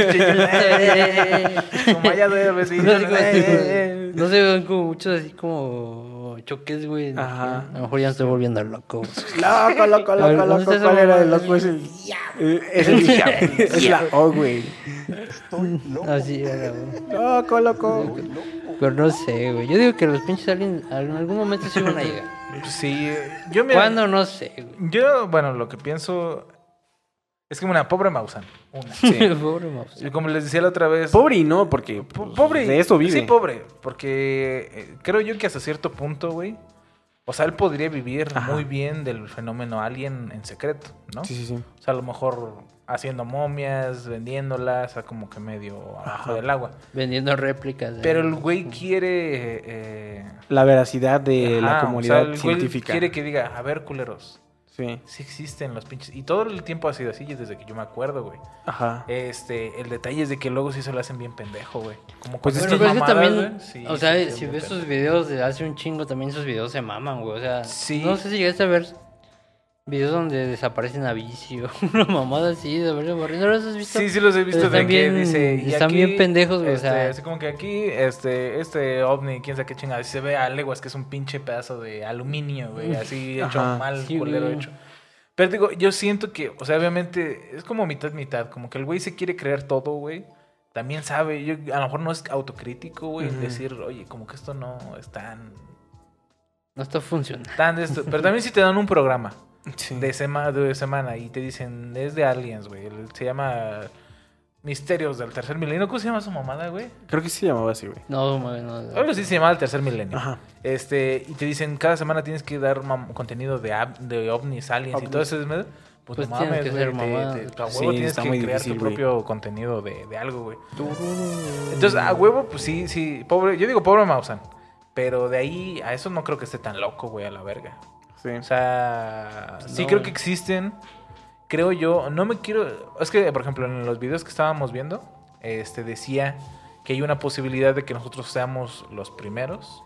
Como allá duerme, sí. No, digo, así, no se ven como muchos así como choques, güey. Ajá. A lo mejor ya me estoy volviendo loco. Loco, loco, A ver, loco, ¿dónde loco. está esa ¿Cuál era de mamada? los jueces? Eh, Es el diablo. Es la O, güey. Así era, güey. Loco, loco. Pero no sé, güey. Yo digo que los pinches aliens en algún momento sí van a llegar. Sí, yo me. ¿Cuándo? No sé, güey. Yo, bueno, lo que pienso. Es que una pobre Mausan. Una. Pobre mouse. Y como les decía la otra vez. Pobre y no, porque Po- pues, pobre. de eso vive. Sí, pobre. Porque eh, creo yo que hasta cierto punto, güey. O sea, él podría vivir Ajá. muy bien del fenómeno alien en secreto, ¿no? Sí, sí, sí. O sea, a lo mejor haciendo momias, vendiéndolas, o sea, como que medio abajo Ajá. del agua. Vendiendo réplicas. de- Pero el güey quiere. eh, La veracidad de la ajá, comunidad o sea, el güey científica. quiere que diga, a ver, culeros. Sí. Sí existen los pinches. Y todo el tiempo ha sido así, desde que yo me acuerdo, güey. Ajá. Este, el detalle es de que luego sí se lo hacen bien pendejo, güey. Como Pues con es Bueno, estas pero es que mamadas, también, güey, sí, o sea, sí, si sí, ves bien sus videos de hace un chingo, también sus videos se maman, güey. O sea, Sí. no sé si llegaste a ver videos donde desaparecen a vicio, una mamada así, de verdad, ¿no los has visto? Sí, sí los he visto Están de bien- que dice... y están aquí, bien pendejos, güey, o este, sea. así como que aquí, este, este ovni, quién sabe qué chingada, se ve a leguas que es un pinche pedazo de aluminio, güey, así hecho Ajá. mal, Sí, culero güey. hecho. Pero digo, yo siento que, o sea, obviamente, es como mitad, mitad, como que el güey se quiere creer todo, güey. También sabe, yo, a lo mejor no es autocrítico, güey, Ujú. decir, oye, como que esto no es tan, No está funcionando. tan de esto. Pero también si te dan un programa Sí. de, sema- de semana y te dicen, es de aliens, güey, el- se llama Misterios del Tercer Milenio. ¿Cómo se llama su mamada, güey? Creo que sí se llamaba así, güey. No, güey, no. no. Algo así se llamaba el Tercer Milenio. Ajá. Este, y te dicen, cada semana tienes que dar mam- contenido de, ab- de ovnis, aliens y Ovnis. todo eso. Pues, pues Pues no tienes mames, que güey. ser te- mamá. te- tú a huevo Sí, tienes está que muy crear difícil, tu güey. propio contenido de, de algo, güey. Entonces, a huevo, pues sí, sí. Pobre, yo digo pobre Mausan. Pero de ahí a eso no creo que esté tan loco, güey, a la verga. Sí. O sea, sí No, creo güey. que existen. Creo yo, no me quiero. Es que, por ejemplo, en los videos que estábamos viendo, este decía que hay una posibilidad de que nosotros seamos los primeros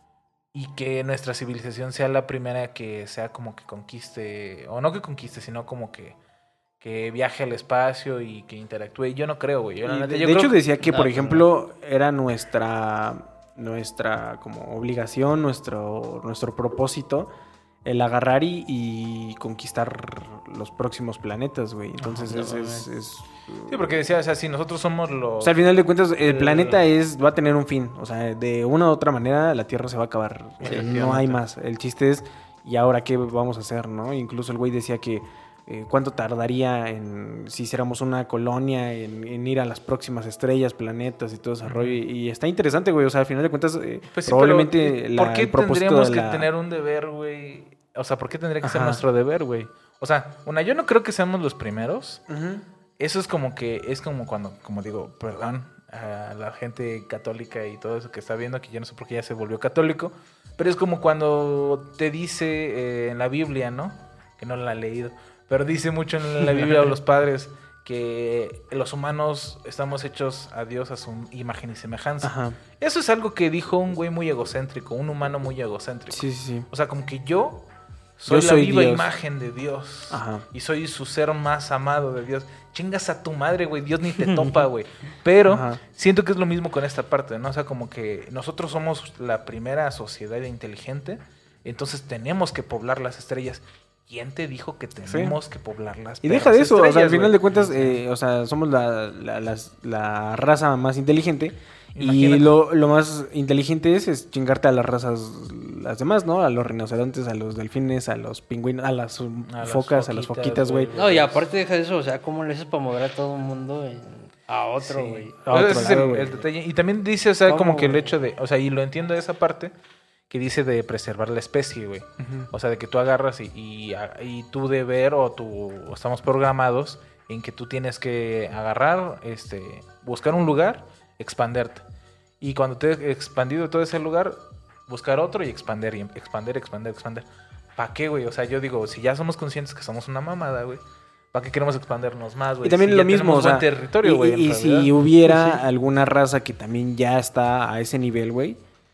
y que nuestra civilización sea la primera que sea como que conquiste, o no que conquiste, sino como que, que viaje al espacio y que interactúe. Yo no creo, güey. Yo, la Y neta, de yo de creo hecho que- decía que, No, por pues ejemplo, era nuestra nuestra como obligación, nuestro nuestro propósito el agarrar y, y conquistar los próximos planetas, güey. Entonces no es, es, es- Sí, porque decía, o sea, si nosotros somos los... o sea, al final de cuentas el El- planeta es va a tener un fin, o sea, de una u otra manera la Tierra se va a acabar. Sí, Eh, no efectivamente. hay más. El chiste es y ahora qué vamos a hacer, ¿no? Incluso el güey decía que eh, cuánto tardaría en si hiciéramos una colonia en, en ir a las próximas estrellas, planetas y todo ese Ujú. rollo. Y, y está interesante, güey. O sea, al final de cuentas, eh, Pues sí, probablemente pero, la, ¿por qué el propósito tendríamos de que la- tener un deber, güey? O sea, ¿por qué tendría que ser Ajá. nuestro deber, güey? O sea, una, yo no creo que seamos los primeros. Ujú. Eso es como que, es como cuando, como digo, perdón a la gente católica y todo eso que está viendo, que yo no sé por qué ya se volvió católico, pero es como cuando te dice eh, en la Biblia, ¿no? Que no la he leído, pero dice mucho en la Biblia a los padres que los humanos estamos hechos a Dios a su imagen y semejanza. Ajá. Eso es algo que dijo un güey muy egocéntrico, un humano muy egocéntrico. Sí, sí, sí. O sea, como que yo soy Yo la soy viva Dios. imagen de Dios. Ajá. Y soy su ser más amado de Dios. Chingas a tu madre, güey. Dios ni te topa, güey. Pero Ajá. siento que es lo mismo con esta parte, ¿no? O sea, como que nosotros somos la primera sociedad inteligente. Entonces tenemos que poblar las estrellas. ¿Quién te dijo que tenemos que poblar las Y deja perras de eso, o sea, al estrellas, final güey? de cuentas, eh, o sea, somos la, la, las- la raza más inteligente. Y Imagínate. lo, lo más inteligente es, es chingarte a las razas las demás, ¿no? A los rinocerontes, a los delfines, a los pingüinos, a las um, A las focas, a las foquitas, foquitas, güey. güey. No, y aparte deja eso, o sea, ¿cómo le haces para mover a todo el mundo en- a otro, Sí. güey? A otro Ese es lado, el, güey. el detalle. Y también dice, o sea, ¿Cómo, como que el güey? hecho de, o sea, y lo entiendo de esa parte, que dice de preservar la especie, güey. Ujú. O sea, de que tú agarras y, y, y tú de ver o tú o estamos programados en que tú tienes que agarrar, este, buscar un lugar, expanderte. Y cuando te has expandido todo ese lugar, buscar otro y expander, y expander, expander, expander. ¿Para qué, güey? O sea, yo digo, si ya somos conscientes que somos una mamada, güey, ¿para qué queremos expandernos más, güey? Y también Si lo ya mismo, tenemos o sea, buen territorio, y- güey. y, en y realidad. si hubiera alguna raza que también ya está a ese nivel, güey,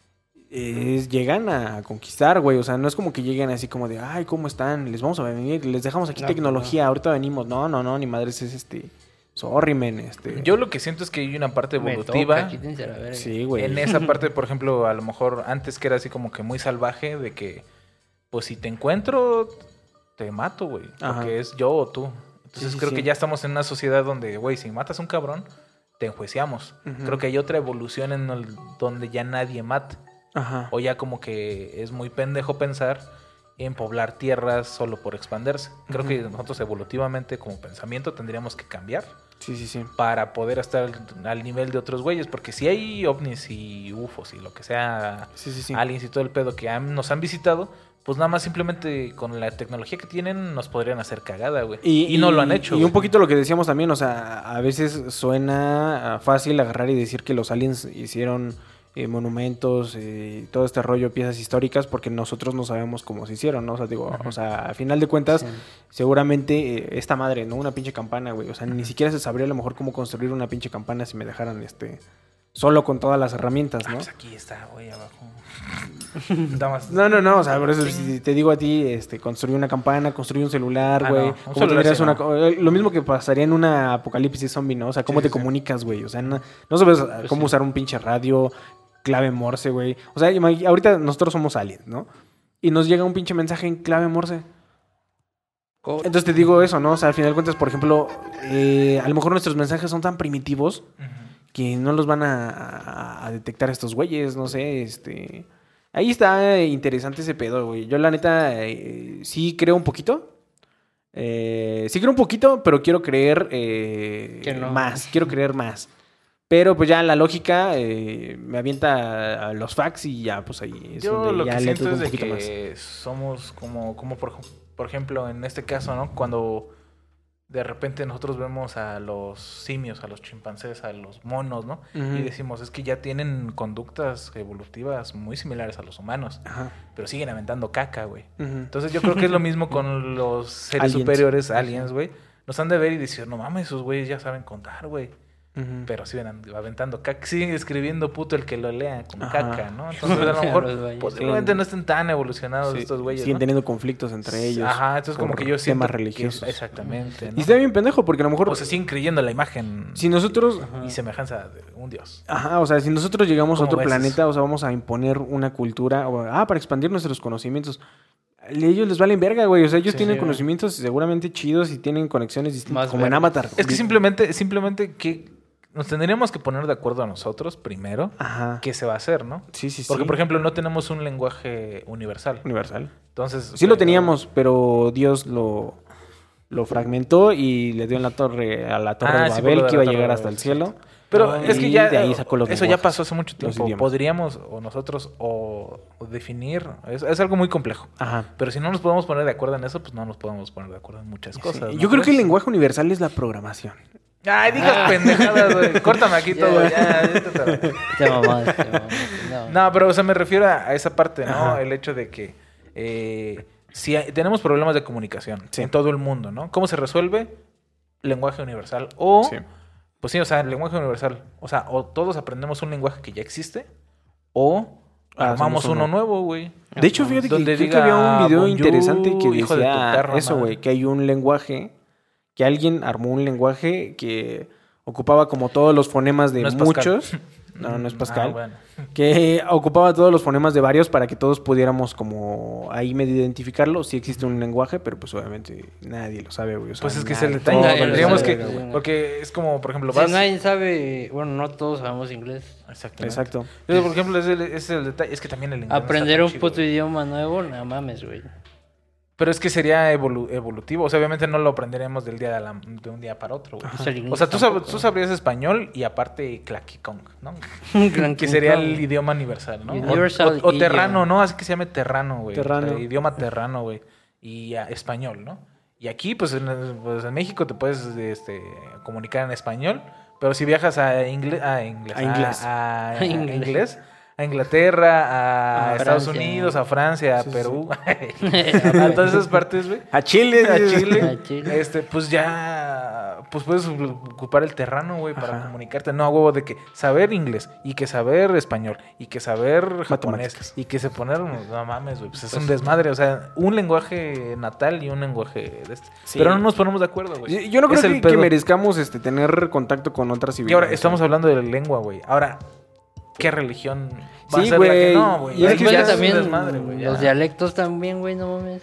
es- llegan a conquistar, güey. O sea, no es como que lleguen así como de, ay, ¿cómo están? Les vamos a venir, les dejamos aquí No, tecnología, ahorita venimos. No, no, no, ni madres es este, sorry, men, este. Yo lo que siento es que hay una parte Me evolutiva. toca, quítense a la verga. Sí, güey. En esa parte, por ejemplo, a lo mejor antes que era así como que muy salvaje, de que, pues si te encuentro, te mato, güey. Ajá. Porque es yo o tú. Entonces Sí, sí, creo sí. que ya estamos en una sociedad donde, güey, si matas a un cabrón, te enjuiciamos. Ujú. Creo que hay otra evolución en el- donde ya nadie mata. Ajá. O ya como que es muy pendejo pensar en poblar tierras solo por expandirse. Creo Ujú. que nosotros evolutivamente como pensamiento tendríamos que cambiar Sí, sí, sí. para poder estar al, al nivel de otros güeyes. Porque si hay ovnis y U F Os y lo que sea, Sí, sí, sí. aliens y todo el pedo que han- nos han visitado, pues nada más simplemente con la tecnología que tienen nos podrían hacer cagada, güey. Y, no lo han hecho. Y güey. un poquito lo que decíamos también, o sea, a veces suena ah, fácil agarrar y decir que los aliens hicieron eh, monumentos, eh, todo este rollo, piezas históricas, porque nosotros no sabemos cómo se hicieron, ¿no? O sea, digo, Ujú. o sea, a final de cuentas, Sí. seguramente eh, esta madre, ¿no? Una pinche campana, güey. O sea, ni siquiera se sabría a lo mejor cómo construir una pinche campana si me dejaran, este, solo con todas las herramientas, Ah, ¿no? pues aquí está, güey, abajo. Nada más. No, no, no, o sea, por eso si te digo a ti, este, construir una campana, construir un celular, Ah, güey. no, un ¿Cómo celular tendrías sí, una no. co- eh, lo mismo que pasaría en una apocalipsis zombie, ¿no? O sea, ¿cómo Sí, te sí, sí. comunicas, güey? O sea, no, no sabes ah, Pues cómo sí. usar un pinche radio, clave Morse, güey. O sea, imag- ahorita nosotros somos aliens, ¿no? Y nos llega un pinche mensaje en clave Morse. Co- Entonces te digo eso, ¿no? O sea, al final de cuentas, por ejemplo, eh, a lo mejor nuestros mensajes son tan primitivos Ujú. que no los van a, a- a detectar estos güeyes, no sé, este... Ahí está eh, interesante ese pedo, güey. Yo la neta eh, sí creo un poquito. Eh, sí creo un poquito, pero quiero creer eh, Que no. más, quiero creer más. Pero pues ya la lógica eh, me avienta a, a los facts y ya pues ahí es Yo donde lo ya que le siento doy es un de poquito más. que somos como, como por, por ejemplo, en este caso, ¿no? Cuando de repente nosotros vemos a los simios, a los chimpancés, a los monos, ¿no? Ujú. Y decimos, es que ya tienen conductas evolutivas muy similares a los humanos, Ajá. pero siguen aventando caca, güey. Ujú. Entonces yo creo que es lo mismo con los seres Aliens. superiores, aliens, güey. Nos han de ver y decir, no mames, esos güeyes ya saben contar, güey. Ujú. Pero siguen aventando caca, siguen escribiendo puto el que lo lea con Ajá. caca, ¿no? Entonces a lo Los mejor güeyes. posiblemente no estén tan evolucionados Sí, estos güeyes, siguen ¿no? teniendo conflictos entre ellos. Ajá, entonces como por que yo siento temas que- religiosos. exactamente, ¿no? Y está bien pendejo porque a lo mejor O se siguen creyendo la imagen si nosotros y semejanza de un dios. Ajá, o sea, si nosotros llegamos a ¿Cómo otro ves planeta, eso? o sea, vamos a imponer una cultura, o, ah, para expandir nuestros conocimientos. A ellos les valen verga, güey. O sea, ellos Sí, tienen sí, conocimientos seguramente chidos y tienen conexiones distintas, Más como en vergas. Avatar. Es que simplemente, simplemente que nos tendríamos que poner de acuerdo a nosotros primero Ajá. qué se va a hacer, ¿no? Sí, sí, sí. Porque, por ejemplo, no tenemos un lenguaje universal. Universal. Entonces, Sí lo pero- teníamos, pero Dios lo, lo fragmentó y le dio en la torre, a la torre Ah, de sí, por Babel lo de que iba a la torre llegar de hasta el Babel, cielo. Pero Y es que ya de ahí sacó los eso ya lenguajes, pasó hace mucho los tiempo. idiomas. Podríamos o nosotros o, o definir, es, es algo muy complejo. Ajá. Pero si no nos podemos poner de acuerdo en eso, pues no nos podemos poner de acuerdo en muchas cosas. Sí. ¿no Yo creo que el crees? lenguaje universal es la programación. Ay, digas pendejadas, güey. Córtame aquí Ya. todo, ya. ya te- te- Te mamaste, te mamaste. No. No, pero o sea, me refiero a esa parte, ¿no? Ajá. El hecho de que eh, si hay- tenemos problemas de comunicación Sí. en todo el mundo, ¿no? ¿Cómo se resuelve? Lenguaje universal. O, Sí. pues sí, o sea, el lenguaje universal. O sea, o todos aprendemos un lenguaje que ya existe, o Ah, armamos hacemos uno uno. nuevo, güey. De hecho, fíjate que Donde creo que diga, había un video "Bonjour, interesante que hijo de tu decía perra eso, madre". güey, que hay un lenguaje, que alguien armó un lenguaje que ocupaba como todos los fonemas de No es Pascal. muchos. no, no es Pascal, Ah, bueno. que ocupaba todos los fonemas de varios para que todos pudiéramos como ahí medio identificarlo. Sí existe un lenguaje, pero pues obviamente nadie lo sabe, güey. O sea, Pues es que es nadie- el detalle. Nadie lo Tendríamos sabe, que... güey. Porque es como, por ejemplo, Si vas... nadie sabe, bueno, no todos sabemos inglés. Exactamente. Exacto. Entonces, por ejemplo, ese ese es el detalle. Es que también el inglés no está Aprender tan un chido, puto güey. idioma nuevo, no mames, güey. Pero es que sería evolu- evolutivo. O sea, obviamente no lo aprenderemos del día de, la- de un día para otro, güey. Pues el inglés O sea, tú, sab- tampoco. tú sabrías español y aparte claquicong, ¿no? Gran Que sería King el Kong. idioma universal, ¿no? O- Universal o, o idiom. terrano, ¿no? Así que se llame terrano, güey. Terrano. O sea, idioma terrano, güey. Y ah, español, ¿no? Y aquí, pues en, pues, en México te puedes este, comunicar en español. Pero si viajas a, ingle- a inglés, A inglés. a, a- A a inglés. inglés, a Inglaterra, a, A Estados Francia. Unidos, a Francia, a Sí, sí, Perú, a todas esas partes, güey. A Chile, A dices. Chile, A Chile. este, pues ya, pues puedes ocupar el terrano, güey, para Ajá. comunicarte. No, a huevo de que saber inglés y que saber español y que saber japonés Matemáticas. y que se poner, no mames, güey, pues es un desmadre. O sea, un lenguaje natal y un lenguaje de este. Sí. Pero no nos ponemos de acuerdo, güey. Yo, yo no creo Es el que, que pedo. merezcamos este, tener contacto con otras Y ahora civilizaciones. estamos hablando de la lengua, güey. Ahora, ¿qué religión va Sí, a ser la que güey. no, güey? Y es Ahí que ya ya es un también desmadre, güey, ya. los dialectos también, güey, no mames.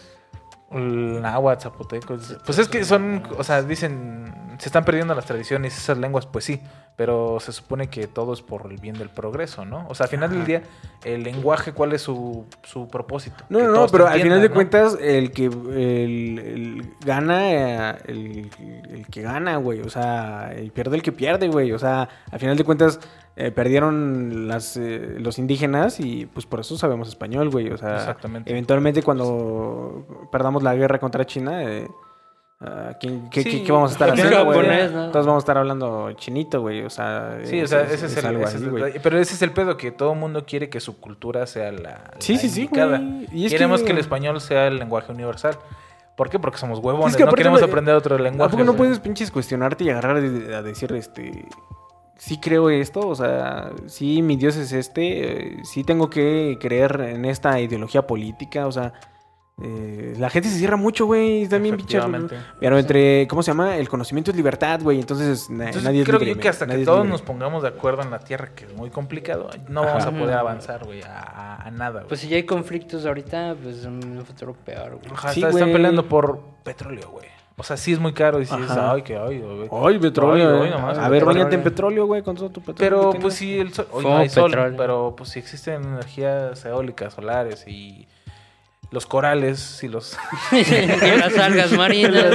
El náhuatl, zapoteco. Pues es que son, o sea, dicen, se están perdiendo las tradiciones, esas lenguas, pues sí, pero se supone que todo es por el bien del progreso, ¿no? O sea, al final del día, el lenguaje, ¿cuál es su, su propósito? No, Que no, no, todos pero te al final de entiendan, ¿no? cuentas, el que el, el gana, eh, el, el que gana, güey. O sea, el pierde el que pierde, güey. O sea, al final de cuentas, eh, perdieron las, eh, los indígenas y pues por eso sabemos español, güey. O sea, Exactamente. eventualmente cuando perdamos la guerra contra China, eh, ah, ¿quién- qué, Sí, qué- qué vamos a estar al final haciendo, güey? japonés, ¿no? Todos vamos a estar hablando chinito, güey. O sea, Sí, o sea, ese es, el, algo ese así, es el güey. detalle. Pero ese es el pedo, que todo el mundo quiere que su cultura sea la, Sí, la sí, sí, indicada. güey. Y es Queremos que- que... el español sea el lenguaje universal. ¿Por qué? Porque somos huevones, Es que no aparte queremos no- aprender otro lenguaje. ¿A poco no güey. puedes pinches cuestionarte y agarrar de- a decir, este, sí creo esto? O sea, sí, mi Dios es este, eh, sí tengo que creer en esta ideología política, o sea, eh, la gente se cierra mucho, güey, también pinche... Efectivamente. Pero entre, ¿cómo se llama? El conocimiento es libertad, güey, entonces, na- Entonces, nadie es creo libre, yo que hasta nadie que es todos libre. nos pongamos de acuerdo en la Tierra, que es muy complicado, no vamos a poder avanzar, güey, a, a- a nada, güey. Pues si ya hay conflictos ahorita, pues en un futuro peor, güey. Ajá, sí, está- están güey. peleando por petróleo, güey. O sea, sí es muy caro y sí es, Ajá. ay, que ay, güey. Ay, petróleo, Ay, ay, eh. nomás, A ver, petróleo. bañate en petróleo, güey, con todo tu petróleo. Pero que pues tengas. sí, el sol, hoy no Como hay sol, petróleo. pero pues si existen energías eólicas, solares y los corales y los... Y las algas marinas.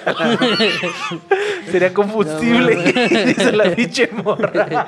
Sería combustible, dice la pinche morra.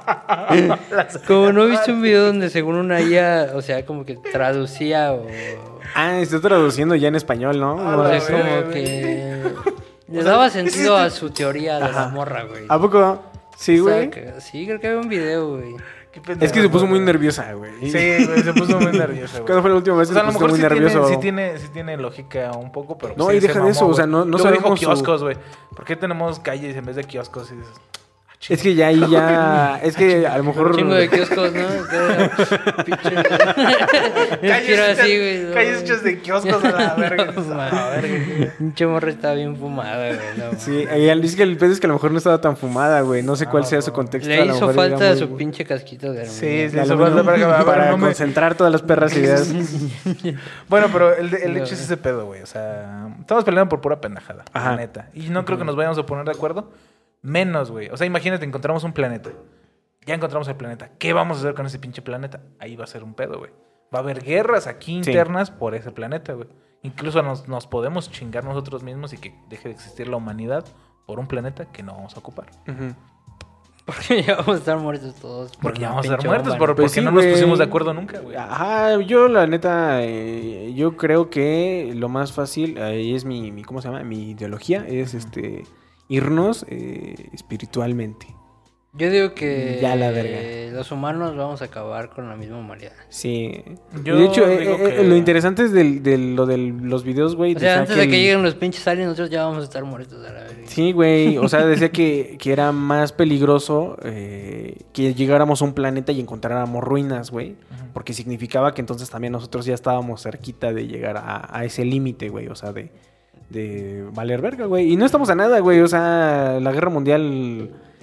Como no viste un video donde según una I A, o sea, como que traducía o... Ah, estoy traduciendo ya en español, ¿no? Ah, O la sea, verga, como güey. que... Le daba sentido a su teoría de la morra, güey. ¿A poco? Sí, güey. O sea, que- Sí, creo que había un video, güey. Qué pendejo, Es que se puso muy güey. nerviosa, güey. Sí, güey, se puso muy nerviosa, güey. ¿Cuándo fue la última vez O que sea, a te lo pusiste mejor muy sí tiene, nervioso? sí, tiene, sí tiene lógica un poco, pero... No, sí y se deja de mamó, eso, o sea, güey. no- no Luego dijo sabemos su- kioscos, güey. ¿Por qué tenemos calles en vez de kioscos? Y dices, ah, Es que ya ahí ya... Es que a lo mejor... Un chingo de kioscos, ¿no? Cada pinche- Es que era así, güey. no. calles hechas de kioscos a la verga. No, A man. la verga. Pinche morra estaba bien fumada, güey. no, Sí, y al- dice que el pedo es que a lo mejor no estaba tan fumada, güey. No sé cuál sea su contexto. Le a lo hizo mejor era falta muy- su pinche casquito de aluminio. Sí, sí. de hizo aluminio falta para que- para no me- concentrar todas las perras ideas. Bueno, pero el, el hecho es ese pedo, güey. O sea, estamos peleando por pura pendejada, Ajá. la neta. Y no creo que nos vayamos a poner de acuerdo. Menos, güey. O sea, imagínate, encontramos un planeta. Ya encontramos el planeta. ¿Qué vamos a hacer con ese pinche planeta? Ahí va a ser un pedo, güey. Va a haber guerras aquí Sí. internas por ese planeta, güey. Incluso nos, nos podemos chingar nosotros mismos y que deje de existir la humanidad por un planeta que no vamos a ocupar. Ujú. Porque ya vamos a estar muertos todos. por Porque ya una vamos a estar pinche muertos, bomba, por- ¿no? porque Pues sí, no nos güey. pusimos de acuerdo nunca, güey. Ajá, yo la neta, eh, yo creo que lo más fácil, ahí es mi, mi, ¿cómo se llama? Mi ideología, es este irnos eh, espiritualmente. Yo digo que Ya la verga. los humanos vamos a acabar con la misma humanidad. Sí. Yo de hecho, eh, digo eh, que- lo interesante es del, del- lo de los videos, güey. O sea, decía antes de el- que lleguen los pinches aliens, nosotros ya vamos a estar muertos a la verga. Sí, güey. O sea, decía que, que era más peligroso eh, que llegáramos a un planeta y encontráramos ruinas, güey. Porque significaba que entonces también nosotros ya estábamos cerquita de llegar a, a ese límite, güey. O sea, de, de valer verga, güey. Y no estamos a nada, güey. O sea, la guerra mundial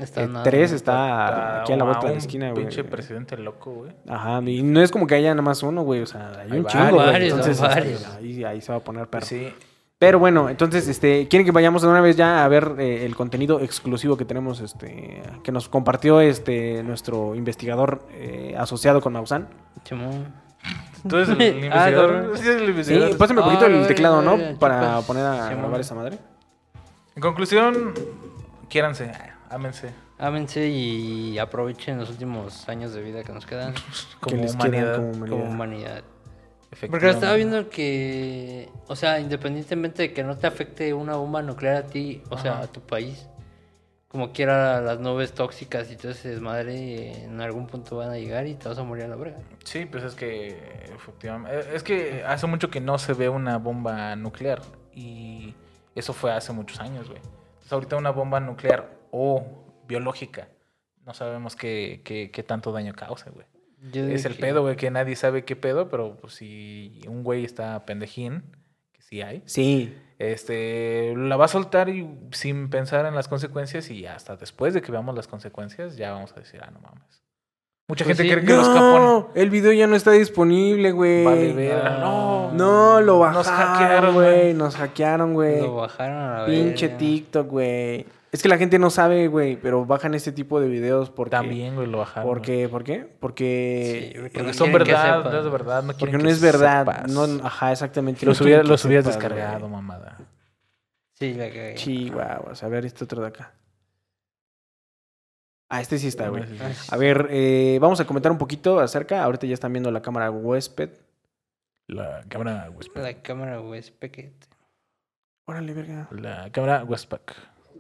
Está Eh, nada, tres ¿no? está aquí a la vuelta de la esquina, güey. Pinche presidente loco, güey. Ajá, y no es como que haya nada más uno, güey, o sea, hay, Hay un chingo, güey. varios, Entonces, hay este, varios. ahí, ahí se va a poner perro. Sí. Pero bueno, entonces, este, ¿quieren que vayamos de una vez ya a ver eh, el contenido exclusivo que tenemos, este, que nos compartió este nuestro investigador eh, asociado con Maussan? Simón. Entonces, el Ah, investigador. cabrón. sí, el Sí, investigador. pásame un poquito Ah, el no, teclado, no, ¿no? no, Para chicos. poner a Simón. grabar esa madre. En conclusión, quiéranse, ámense. Ámense y aprovechen los últimos años de vida que nos quedan Que Como les quieran humanidad. como humanidad. como humanidad. Porque Efectivamente. estaba viendo que, o sea, independientemente de que no te afecte una bomba nuclear a ti, o sea, Ajá. a tu país, como quiera las nubes tóxicas y todo ese desmadre, en algún punto van a llegar y te vas a morir a la verga. Sí, pues es que efectivamente. eh, Es que hace mucho que no se ve una bomba nuclear. Y eso fue hace muchos años, güey. Entonces, ahorita una bomba nuclear o biológica, no sabemos qué, qué, qué tanto daño causa, güey. Yo Es digo el que- pedo, güey, que nadie sabe qué pedo, pero pues si un güey está pendejín, que sí hay, Sí. este, la va a soltar y sin pensar en las consecuencias y hasta después de que veamos las consecuencias ya vamos a decir, ah, no mames. Mucha Pues gente sí. cree que los Japón... No, el video ya no está disponible, güey. Vale, verga, no. No, lo Nos bajaron, hackearon, güey. güey. Nos hackearon, güey. Lo bajaron a la Pinche verga. TikTok, güey. Es que la gente no sabe, güey, pero bajan este tipo de videos porque... También, güey, lo bajaron. güey. Porque, ¿por qué? Porque... Sí, güey, Porque no son quieren que verdad, sepan. no es verdad, no porque quieren no que es verdad. sepas. No, ajá, exactamente. Lo, No subía- quieren lo que subías sepas, descargado, güey. mamada. Sí, la cagué. Chihuahuas. A ver, este otro de acá. Ah, este sí está, güey. Ah, A ver, eh, vamos a comentar un poquito acerca. Ahorita ya están viendo la cámara huésped. La cámara Westpac. La cámara, güey, es pequeña. Órale, verga. La cámara Westpac.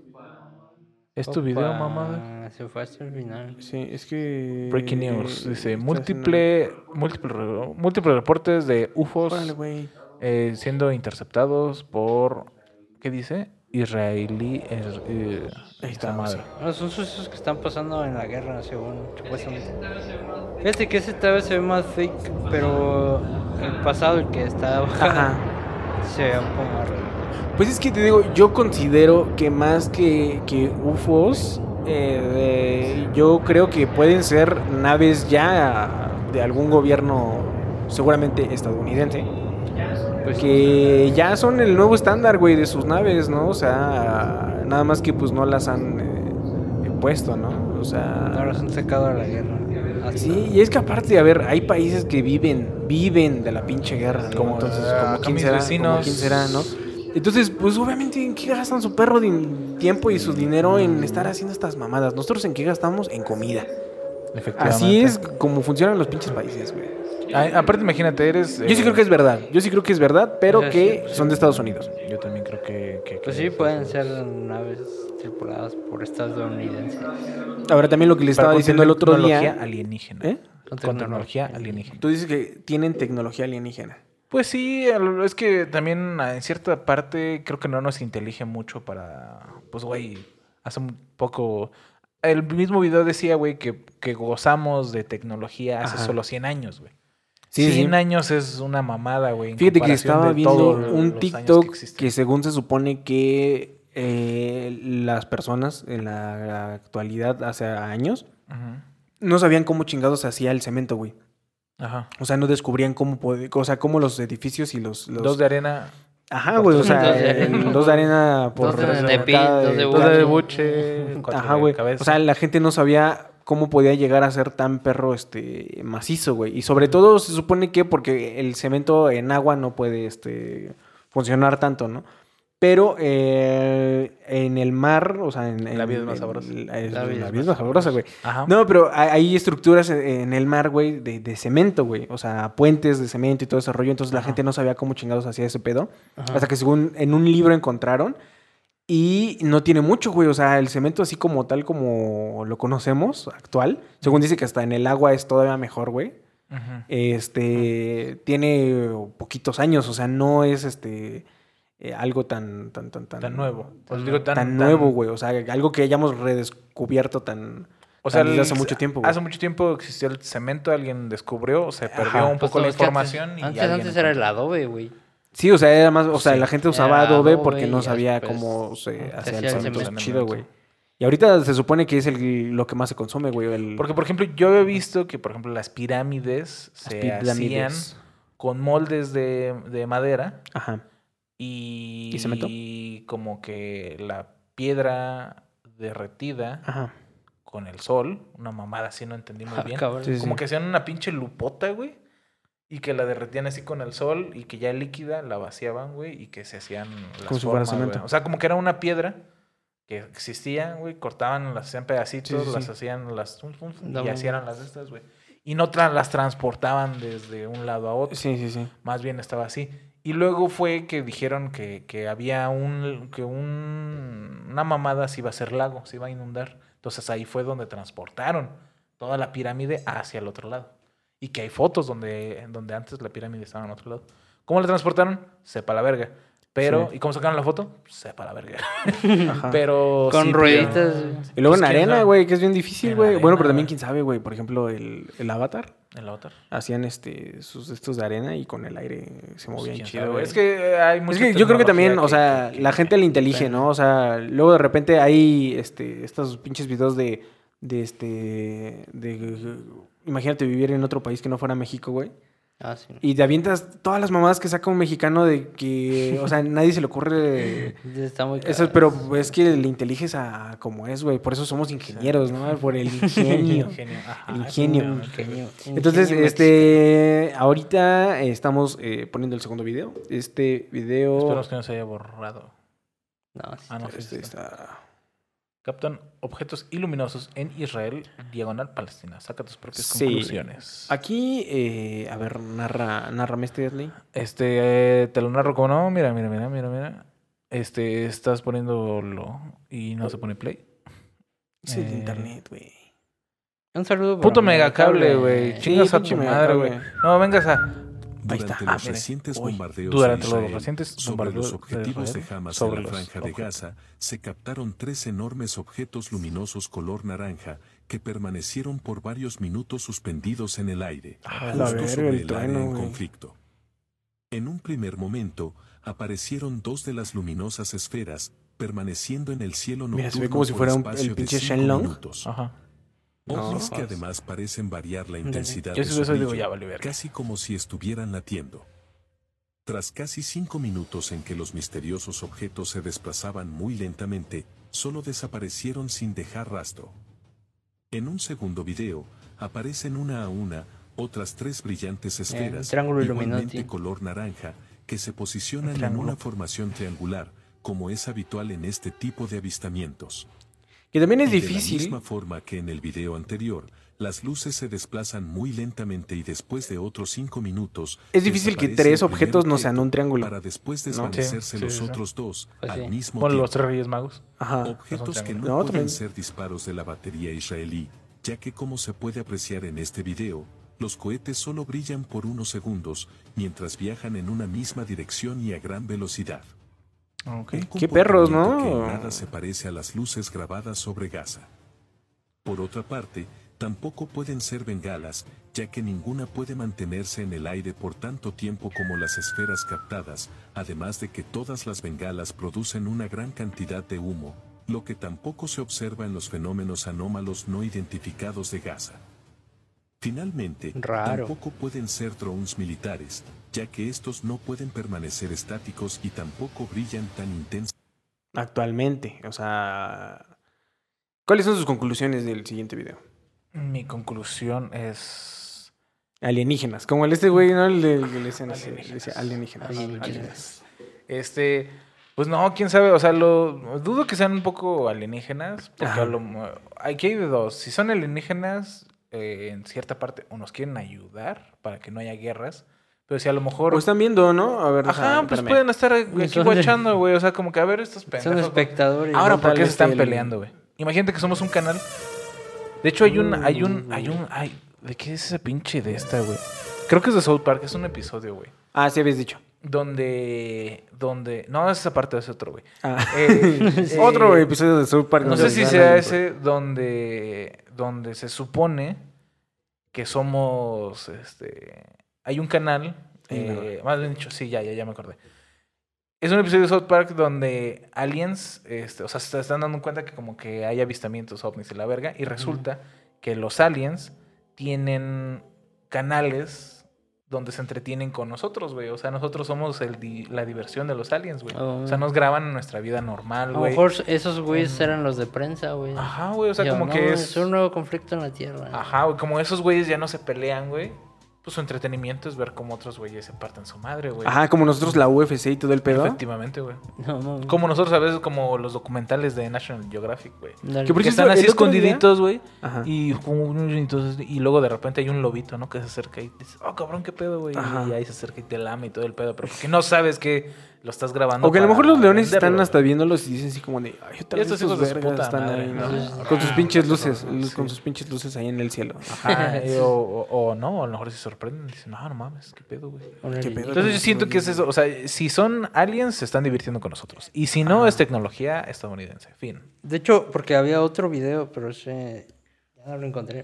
¿Es tu video, mamada? Se fue hasta el final. Sí, es que... Breaking news. Dice, Estoy múltiple, múltiple, re- múltiples reportes de U F Os haciendo- Órale, güey. eh, siendo interceptados por, ¿qué dice? Israelí. er- eh, Ahí esa está, madre. No, son sucesos que están pasando en la guerra, según, supuestamente. Fíjate que ese tal vez se ve más fake, pero el pasado, el que está Ajá. se ve un poco más real. Pues es que te digo, yo considero que más que, que U F Os, eh, de- yo creo que pueden ser naves ya de algún gobierno, seguramente estadounidense, Pues que ya son el nuevo estándar, güey, de sus naves, ¿no? O sea, nada más que pues no las han eh, puesto, ¿no? O sea... ahora se han sacado a la guerra. Hasta- Sí, y es que aparte, a ver, hay países que viven, viven de la pinche guerra, ¿no? Como, Entonces, ah, como acá quién mis será, vecinos. como quién será, ¿no? Entonces, pues obviamente, ¿en qué gastan su perro de tiempo y su dinero en estar haciendo estas mamadas? Nosotros, ¿en qué gastamos? En comida. Efectivamente. Así es como funcionan los pinches países, güey. Ah, aparte, imagínate, eres... Yo sí eh, creo que es verdad, yo sí creo que es verdad, pero O sea, que sí, son de Estados Unidos. Yo también creo que... que- Pues que- sí, pueden ser naves tripuladas por estadounidenses. Ahora, también lo que les Para estaba con diciendo el otro tecnología día... alienígena. ¿Eh? Con tecnología alienígena. Tú dices que tienen tecnología alienígena. Pues sí, al- es que también ah, en cierta parte creo que no nos intelige mucho para... Pues, güey, hace un poco... El mismo video decía, güey, que, que gozamos de tecnología hace Ajá. solo cien años, güey. Sí, sí. cien años es una mamada, güey. en Fíjate que comparación estaba de viendo todos los un años TikTok que, existen. según se supone que eh, las personas en la actualidad, hace años, Ujú. no sabían cómo chingados se hacía el cemento, güey. Ajá. O sea, no descubrían cómo, pode- o sea, cómo los edificios y los... los- Dos de arena, Ajá, güey, o sea, Dos de el- arena. dos de arena por... Dos de cada- Tepín, dos de dos de Buche. buche, cuatro Ajá, de güey. cabeza. O sea, la gente no sabía cómo podía llegar a ser tan perro este macizo, güey. Y sobre todo se supone que porque el cemento en agua no puede este funcionar tanto, ¿no? Pero eh, en el mar, o sea, en, en- La vida es más en- sabrosa. La, La vida la es vida es más más sabrosa, güey. Ajá. No, pero hay, hay estructuras en, en el mar, güey, de, de cemento, güey. O sea, puentes de cemento y todo ese rollo. Entonces la Ajá. gente no sabía cómo chingados hacía ese pedo. Ajá. Hasta que según en un libro encontraron. Y no tiene mucho, güey. O sea, el cemento así como tal como lo conocemos, actual. Según dice que hasta en el agua es todavía mejor, güey. Ujú. Este, tiene poquitos años. O sea, no es este... eh, algo tan, tan, tan, tan... Tan nuevo. Pues tan- digo, tan, Tan, tan- nuevo, güey. O sea, algo que hayamos redescubierto tan... O sea, desde el- hace mucho tiempo, güey. Hace mucho tiempo existió el cemento, alguien descubrió, se perdió Ajá. un Pues poco la no, es que información antes, y antes, alguien antes era el encontró. adobe, güey. Sí, o sea, era más, o sea, Sí. la gente usaba Era Adobe Adobe porque no y sabía después cómo se se hacía hacía el el cemento cemento. chido, güey. Y ahorita se supone que es el, lo que más se consume, güey. El... Porque, por ejemplo, yo he visto que, por ejemplo, las pirámides Las se pirámides. hacían con moldes de, de madera Ajá. y, ¿Y cemento? y como que la piedra derretida Ajá. con el sol, una mamada así, no entendí muy Ah, bien. cabrón. Sí, sí. Como que hacían una pinche lupota, güey. Y que la derretían así con el sol y que ya líquida la vaciaban, güey, y que se hacían las Como si fuera formas, cemento. güey. O sea, como que era una piedra que existía, güey, cortaban, las hacían pedacitos, Sí, sí, las sí. hacían las... tum, tum, tum, No, y así mames. eran las de estas, güey. Y no tra- las transportaban desde un lado a otro. Sí, sí, sí. Más bien estaba así. Y luego fue que dijeron que, que había un... que un, una mamada se iba a hacer lago, se iba a inundar. Entonces ahí fue donde transportaron toda la pirámide hacia el otro lado. Y que hay fotos donde, donde antes la pirámide estaba en otro lado. ¿Cómo la transportaron? Sepa la verga. Pero, Sí. ¿y cómo sacaron la foto? Sepa la verga. Ajá. Pero Con sí, rueditas. pero- Y luego Pues, en ¿quién arena, sabe? güey, que es bien difícil, En güey. Bueno, pero arena, también güey. quién sabe, güey. Por ejemplo, el, el Avatar. En la otra. Hacían este sus estos de arena y con el aire se Pues, movían quién chido, sabe. güey. Es que hay mucha Es que yo creo que también, tecnología o sea, que- que- la gente le intelige, ¿no? O sea, luego de repente hay este estos pinches videos de de este de imagínate vivir en otro país que no fuera México, güey. Ah, sí. Y te avientas todas las mamadas que saca un mexicano de que, o sea, nadie se le ocurre Está muy eso, cagado. pero es que le inteliges a como es, güey. Por eso somos ingenieros, ¿no? Por el ingenio. Ingenio. Ajá, El ingenio. efectivamente, güey. Ingenio- Entonces, ingenio este, ahorita estamos eh, poniendo el segundo video. Este video, Esperemos que no se haya borrado. mexicano. No, sí Ah, no, este sí, sí. está- Captan objetos iluminosos en Israel, diagonal Palestina. Saca tus propias Sí. conclusiones. Aquí, eh, a ver, narra, narrame este, Deadly. Este, eh, te lo narro como no. Mira, mira, mira, mira, mira. Este, estás poniéndolo y no se pone play. Es el Eh, internet, güey. Un saludo. para Puto Megacable. megacable, güey. Sí, Chingas a pinche tu madre, güey. megacable. No, vengas a... Ahí está. Durante Ah, los mire. recientes Uy. bombardeos Durante de los Israel recientes sobre los bombardeos de objetivos de Israel Hamas sobre en la los franja de objetos. Gaza, se captaron tres enormes objetos luminosos color naranja que permanecieron por varios minutos suspendidos en el aire, Ah, justo la verga, sobre el el área trueno, en güey. conflicto. En un primer momento, aparecieron dos de las luminosas esferas, permaneciendo en el cielo nocturno Mira, se ve como si por fuera un- espacio el de pinche cinco Shenlong. minutos. Ajá. Ovnis No. que además parecen variar la intensidad Yo de sí su eso digo, brillo, ya vale verga. casi como si estuvieran latiendo. Tras casi cinco minutos en que los misteriosos objetos se desplazaban muy lentamente, solo desaparecieron sin dejar rastro. En un segundo video, aparecen una a una otras tres brillantes esferas, triángulo igualmente Illuminati. color naranja, que se posicionan Un en triángulo. una formación triangular, como es habitual en este tipo de avistamientos. Que también es Y de la difícil. misma forma que en el video anterior, las luces se desplazan muy lentamente y después de otros cinco minutos... Es difícil que desaparece tres el primer objetos no sean objeto un triángulo. Para después ¿no? desvanecerse Sí, los sí, sí. otros dos Pues sí. al mismo Ponle tiempo. los tres reyes magos. Ajá. Objetos que no, No, pueden también. ser disparos de la batería israelí, ya que como se puede apreciar en este video, los cohetes solo brillan por unos segundos, mientras viajan en una misma dirección y a gran velocidad. Ok. Un Qué perros, ¿no? comportamiento que en nada se parece a las luces grabadas sobre Gaza. Por otra parte, tampoco pueden ser bengalas, ya que ninguna puede mantenerse en el aire por tanto tiempo como las esferas captadas, además de que todas las bengalas producen una gran cantidad de humo, lo que tampoco se observa en los fenómenos anómalos no identificados de Gaza. Finalmente, Raro. tampoco pueden ser drones militares, ya que estos no pueden permanecer estáticos y tampoco brillan tan intensamente. Actualmente. O sea. ¿Cuáles son sus conclusiones del siguiente video? Mi conclusión es... Alienígenas. Como el este güey, ¿no? El de el que le decían así, Alienígenas. le decía alienígenas. Alienígenas. Alienígenas. Este... Pues no, quién sabe. O sea, lo dudo que sean un poco alienígenas. Porque Ajá. a lo, aquí hay de dos. Si son alienígenas, eh, en cierta parte, o nos quieren ayudar para que no haya guerras. Pero si a lo mejor... O están viendo, ¿no? A ver, Ajá, deja- pues espérame. pueden estar aquí Son- guachando, güey. O sea, como que a ver estos pendejos. Son espectadores. Ahora, ¿no? ¿por Tal qué se vez están el- peleando, güey? Imagínate que somos un canal. De hecho, hay un, hay un, hay un, hay, ¿de qué es ese pinche de esta, güey? Creo que es de South Park, es un episodio, güey. Ah, sí habías dicho. Donde, donde, no, esa parte es otro, güey. Ah. Eh, eh, Otro episodio de South Park. No donde sé si hablan sea de- ese donde, donde se supone que somos, este, hay un canal, Sí, eh, más bien dicho, sí, ya, ya, ya me acordé. Es un episodio de South Park donde aliens, este, o sea, se están dando cuenta que como que hay avistamientos ovnis y la verga, y resulta que los aliens tienen canales donde se entretienen con nosotros, güey. O sea, nosotros somos el di- la diversión de los aliens, güey. Oh. O sea, nos graban en nuestra vida normal, A lo güey. mejor esos güeyes Mm. eran los de prensa, güey. Ajá, güey, o sea, Yo, como no, que es es... un nuevo conflicto en la Tierra. Ajá, güey, como esos güeyes ya no se pelean, güey. Pues su entretenimiento es ver cómo otros güeyes se parten su madre, güey. Ajá, como nosotros la U F C y todo el pedo. Efectivamente, güey. No, no. Como nosotros a veces, como los documentales de National Geographic, güey. Dale. Que por Que cierto, están así el otro día- escondiditos, güey. Ajá. Y, como- entonces, y luego de repente hay un lobito, ¿no? Que se acerca y dices, oh, cabrón, qué pedo, güey. Ajá. Y ahí se acerca y te lame y todo el pedo. Pero porque no sabes que lo estás grabando. O que a lo para mejor los leones venderlo, están hasta güey. viéndolos y dicen así como de, ay, otra Y vez estos estos hijos de su vergas puta están madre, ahí, ¿no? ¿no? Con sus Ah, pinches qué luces, cabrón, sí. con sus pinches luces ahí en el cielo. Ajá, y o, o, o no, o a lo mejor se sorprenden y dicen, no, no mames, qué pedo, güey. Órale. ¿Qué pedo? Entonces yo siento que es eso, o sea, si son aliens, se están divirtiendo con nosotros. Y si no, es tecnología estadounidense. Fin. De hecho, porque había otro video, pero ese ya no lo encontré,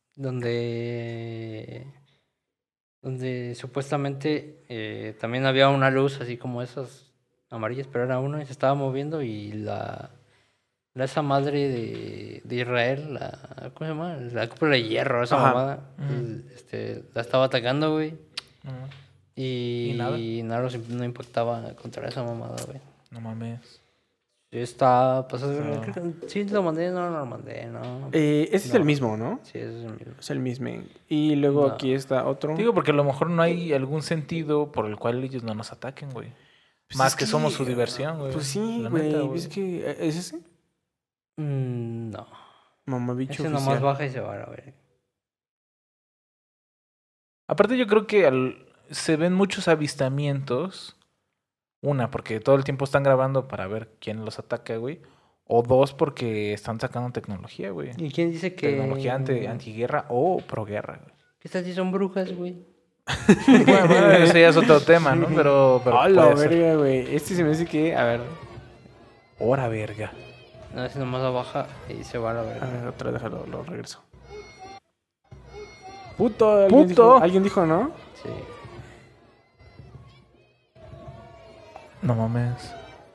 donde donde supuestamente eh, también había una luz así como esas amarillas, pero era uno y se estaba moviendo y la, la esa madre de, de Israel, la ¿cómo se llama? La cúpula de hierro, esa Ajá. mamada, Ujú. este, la estaba atacando, güey, No, y, ¿Y nada? nada los- no impactaba contra esa mamada, güey. no mames. Sí, está pasando. No. creo que sí lo mandé, no lo mandé, no. Eh, ese es No. el mismo, ¿no? Sí, ese es el mismo. Es el mismo. Y luego No. aquí está otro. Digo, porque a lo mejor no hay algún sentido por el cual ellos no nos ataquen, güey. Pues Más es que, somos su diversión, güey. Pues sí, La güey. neta, ¿Ves que eh, es ese? Mm, no. Mamabicho Ese nomás oficial. baja y se va a ver. Aparte yo creo que al- se ven muchos avistamientos. Una, porque todo el tiempo están grabando para ver quién los ataca, güey. O dos, porque están sacando tecnología, güey. ¿Y quién dice que. Tecnología anti, antiguerra o proguerra, güey. ¿Qué estas sí son brujas, güey? Bueno, bueno, ese ya es otro tema, ¿no? Pero, pero ¡A la puede ser. verga, güey! Este se me hace que, a ver, Hora verga. No, ese nomás la baja y se va a la a verga. ver, otra, déjalo, lo regreso. Puto, alguien, Puto. Dijo, alguien dijo, ¿no? Sí. No mames.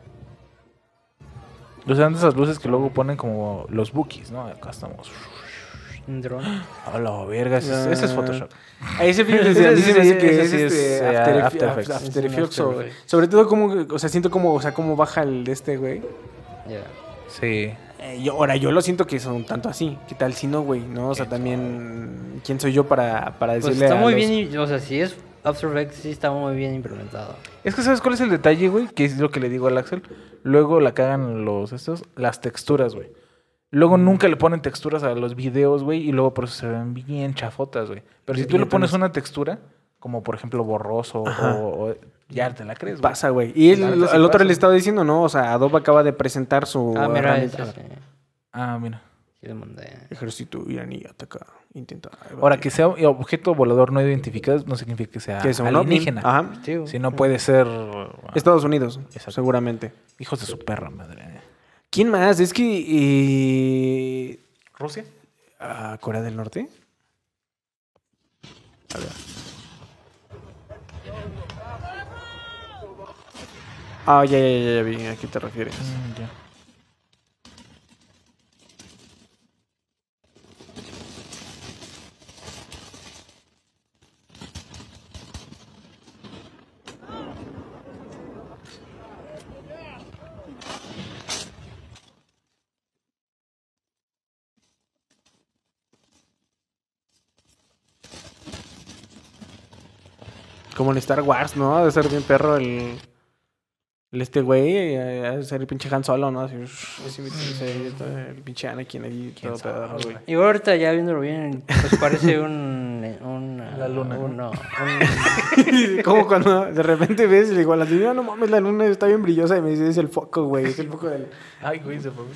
O sea, esas luces que luego ponen como los bookies, ¿no? Acá estamos. Un dron. A la verga, ese, es- ese es Photoshop. A ese fíjate, Ese a mí se me hace sí, que ese es sí es, este, eh, After, After After Effects. Effects. Es un Effects, After o- Effects. sobre todo como, o sea, siento como, o sea, cómo baja el de este, güey. Ya. Sí. Eh, yo, ahora, yo lo siento que son tanto así. ¿Qué tal si no, güey? ¿No? O sea, también, ¿quién soy yo para, para Pues decirle está a muy los- bien. O sea, si es After Effects, sí está muy bien implementado. Es que ¿sabes cuál es el detalle, güey? Que es lo que le digo al Axel. Luego la cagan los estos, las texturas, güey. Luego nunca le ponen texturas a los videos, güey, y luego por eso se ven bien chafotas, güey. Pero si tú le pones una textura, como por ejemplo borroso Ajá. o, o- ya te la crees, güey. Pasa, güey. Y él, La neta sí al otro pasa. le estaba diciendo, ¿no? O sea, Adobe acaba de presentar su Ah, mira, herramienta. ese sí. Ah, mira. Sí le mandé. Ejército iraní ataca, intenta. Ahora, que sea objeto volador no identificado no significa que sea que es un ovni. alienígena. Ajá. Sí, güey. Si no puede ser... Estados Unidos, Exacto. seguramente. Hijos de su perra madre. ¿Quién más? Es que eh, ¿Rusia? ¿a Corea del Norte? A ver. Ah, ya, ya, ya, ya vi. ¿A qué te refieres? Mm, ya. Como en Star Wars, ¿no? Ha de ser bien perro el... El este güey, eh, ha de ser el pinche Han Solo, ¿no? Así, así, así, todo el pinche Anakin ahí, todo sabe, pedorro, güey. güey? Y ahorita ya viéndolo bien, pues parece un... un La luna, un- ¿no? no, un- Como cuando de repente ves y le digo a la tía, no mames, la luna está bien brillosa. Y me dice, es el foco, güey, es el foco del... Ay, güey, se fue.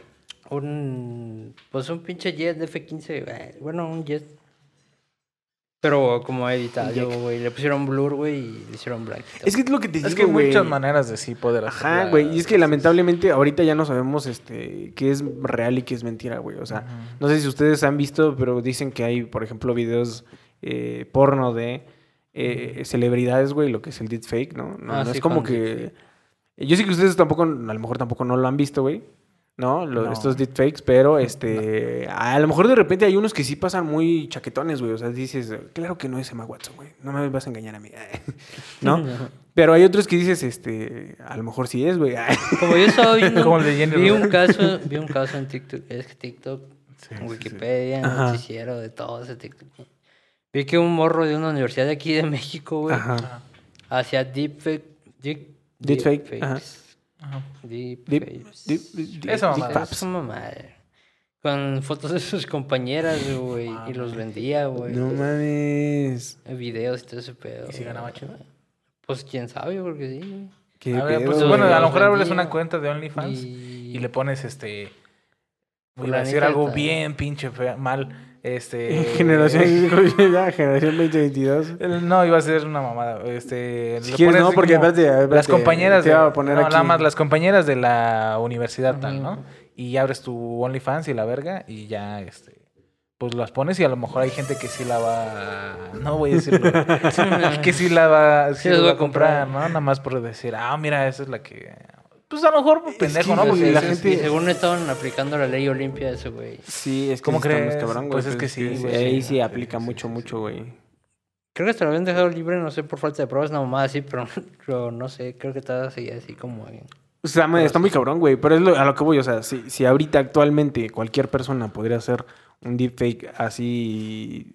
un pues un pinche jet de F quince, eh, bueno, un jet. Pero como editado, güey, le pusieron blur, güey, y le hicieron black. Es que es lo que te digo, Es que hay güey. muchas maneras de sí poder hacer. Ajá, güey. Y es que lamentablemente ahorita ya no sabemos este qué es real y qué es mentira, güey. O sea, no sé si ustedes han visto, pero dicen que hay, por ejemplo, videos eh, porno de eh, celebridades, güey, lo que es el deepfake, ¿no? No, Ah, no sí, es como con que... deepfake. Yo sé que ustedes tampoco, a lo mejor tampoco no lo han visto, güey. ¿No? Lo- No. Estos deepfakes, pero este... A lo mejor de repente hay unos que sí pasan muy chaquetones, güey. O sea, dices, claro que no es Emma Watson, güey. No me vas a engañar a mí. ¿No? Pero hay otros que dices, este... A lo mejor sí es, güey. Como yo estaba viendo, Como el de Jenny vi un Rivera. caso, vi un caso en TikTok, es que TikTok, Sí, en sí, Wikipedia, en Ajá. noticiero, de todo ese TikTok. Vi que un morro de una universidad de aquí de México, güey, Ajá. hacía deepfake, deep, Deepfake, deepfakes. ajá. Ajá. Deep, Deepfakes. deep, deep, Esa deep mamada. faps. Es una madre. Con fotos de sus compañeras, güey, y los vendía, güey. No mames. Videos y todo ese pedo. ¿Y si ganaba chido? Pues quién sabe, yo creo que sí, güey. Qué A ver, pedo, pues güey. bueno, a lo Los mejor abres vendía. una cuenta de OnlyFans y, Y... le pones este. Voy a Fulanita decir algo tal. bien pinche fea- mal. Este. Generación, ya, generación veinte veintidós. El- No, iba a ser una mamada. Este, Si le quieres, pones no, así porque como espérate, espérate, las compañeras te de, iba a poner no, aquí. nada más las compañeras de la universidad tal, Ujú. ¿no? Y abres tu OnlyFans y la verga y ya este pues las pones y a lo mejor hay gente que sí la va a- no voy a decirlo que sí la va, sí Sí la las va va a comprar, comprar. ¿no? Nada más por decir, ah, mira, esa es la que pues a lo mejor Es pendejo, que ¿no? Porque la dices, gente- Y según estaban aplicando la ley Olimpia ese, güey. Sí, es que ¿Cómo sí está más crees? cabrón, güey. Pues es que sí, güey, Ahí sí. sí aplica Sí, sí, mucho, sí, mucho, sí. güey. Creo que hasta lo habían dejado libre, no sé, por falta de pruebas, nada más así, pero, pero no sé, creo que estaba así, así como... en- O sea, me- está muy cabrón, güey. Pero es lo- a lo que voy. O sea, si, si ahorita actualmente cualquier persona podría hacer un deepfake así...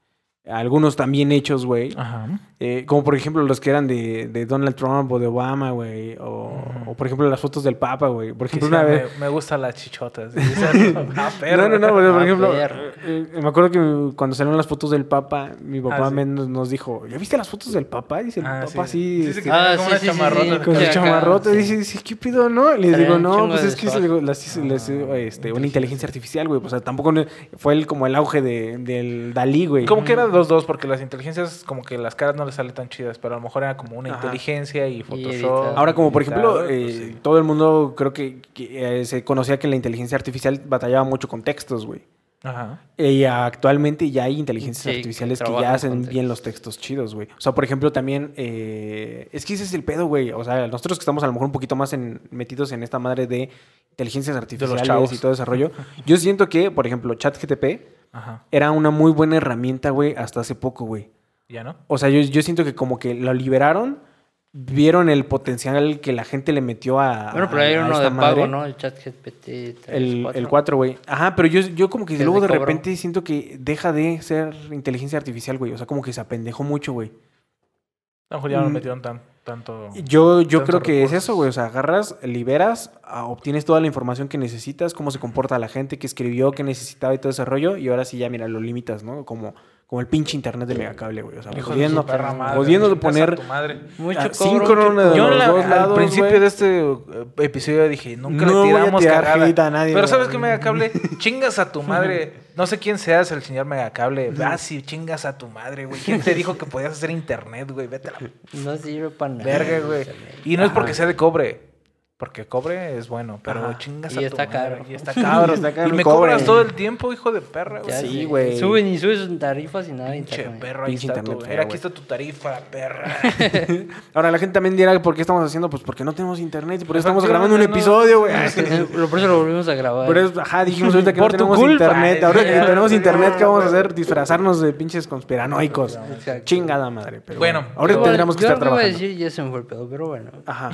Algunos también hechos, güey. Ajá. Eh, como por ejemplo los que eran de, de Donald Trump o de Obama, güey. O, o por ejemplo las fotos del Papa, güey. Por Que ejemplo, sea, una vez... me, me gustan las chichotas. Y dices, ah, perro. No, no, no, pero, por Ah, ejemplo, perro. eh, eh, me acuerdo que cuando salieron las fotos del Papa, mi papá Ah, sí. me- nos, nos dijo, ¿ya viste las fotos del Papa? Dice el Ah, Papa sí. así, Sí, sí, este, que Ah, tenía como sí, unas sí, sí, chamarrotas. con Sí, su acá, chamarrota. sí. Dice, dice, ¿qué pido, no? Les Traían digo, un no, chingo pues de es que hizo, swag. digo, las hizo- les hizo, este, una inteligencia artificial, güey. O sea, tampoco no- fue el, como el auge de, del Dalí, güey. Como que era dos dos, porque las inteligencias, como que las caras no les salen tan chidas, pero a lo mejor era como una Ajá. inteligencia y Photoshop. editado. Ahora, como por editado, ejemplo, pues, eh, sí. todo el mundo creo que, que, eh, se conocía que la inteligencia artificial batallaba mucho con textos, güey. Ajá. Y actualmente ya hay inteligencias Sí, que artificiales que, trabajan ya hacen con bien textos. los textos chidos, güey. O sea, por ejemplo, también... eh, es que ese es el pedo, güey. O sea, nosotros que estamos a lo mejor un poquito más en- metidos en esta madre de inteligencias artificiales chavos. y todo ese rollo. Yo siento que, por ejemplo, ChatGPT Ajá. era una muy buena herramienta, güey, hasta hace poco, güey. ¿Ya no? O sea, yo, yo siento que como que lo liberaron, vieron el potencial que la gente le metió a Bueno, pero hay a uno esta de madre. pago, ¿no? El chat G P T tres, El, cuatro. el cuatro, güey. Ajá, pero yo, yo como que Que es luego de de cobro. repente siento que deja de ser inteligencia artificial, güey. O sea, como que se apendejó mucho, güey. A lo mejor ya no Mm. metieron tan, tanto. Yo, yo tantos creo que recursos. es eso, güey. O sea, agarras, liberas, ah, obtienes toda la información que necesitas, cómo se comporta la gente, qué escribió, qué necesitaba y todo ese rollo. Y ahora sí ya, mira, lo limitas, ¿no? Como, como el pinche internet de Megacable, güey. O sea, Hijo de pudiendo, su perra madre, pudiendo chingas a poner tu madre. Mucho ah, cobro, síncrono mucho de Yo los en la- dos al lados, principio güey. de este eh, episodio dije, nunca No voy le a tiramos tirar cagada. hate a nadie, Pero güey. ¿sabes qué, Megacable? Chingas a tu madre. No sé quién seas el señor Megacable. Ah, sí, chingas a tu madre, güey. ¿Quién te dijo que podías hacer internet, güey? Vete a la No sirve para nada. verga, güey. Y no es porque sea de cobre. Porque cobre es bueno, pero Ajá. chingas Y a tu está madre. caro. Y está caro. Está caro Y el me cobre. cobras todo el tiempo, hijo de perra, güey. Ya Sí, sé. güey. Suben y suben sus tarifas y nada de Pinche internet. perro, ahí Pinche está internet tu... feo, Mira, aquí güey. está tu tarifa, perra. Ahora la gente también dirá, ¿por qué estamos haciendo? Pues porque no tenemos internet y por eso estamos Efectivamente, grabando un no. episodio, güey. Lo- Por eso lo volvimos a grabar. Pero es, ajá, dijimos ahorita que Por no tu tenemos culpa. internet. Ahora que Ya, tenemos ya, internet, ya, ¿qué vamos a ya. hacer? Disfrazarnos de pinches conspiranoicos. Exacto. Chingada madre. Pero Bueno, bueno, ahora Yo- tendremos que yo estar algo iba a trabajando. decir y ya se me fue el pedo, pero bueno. Ajá.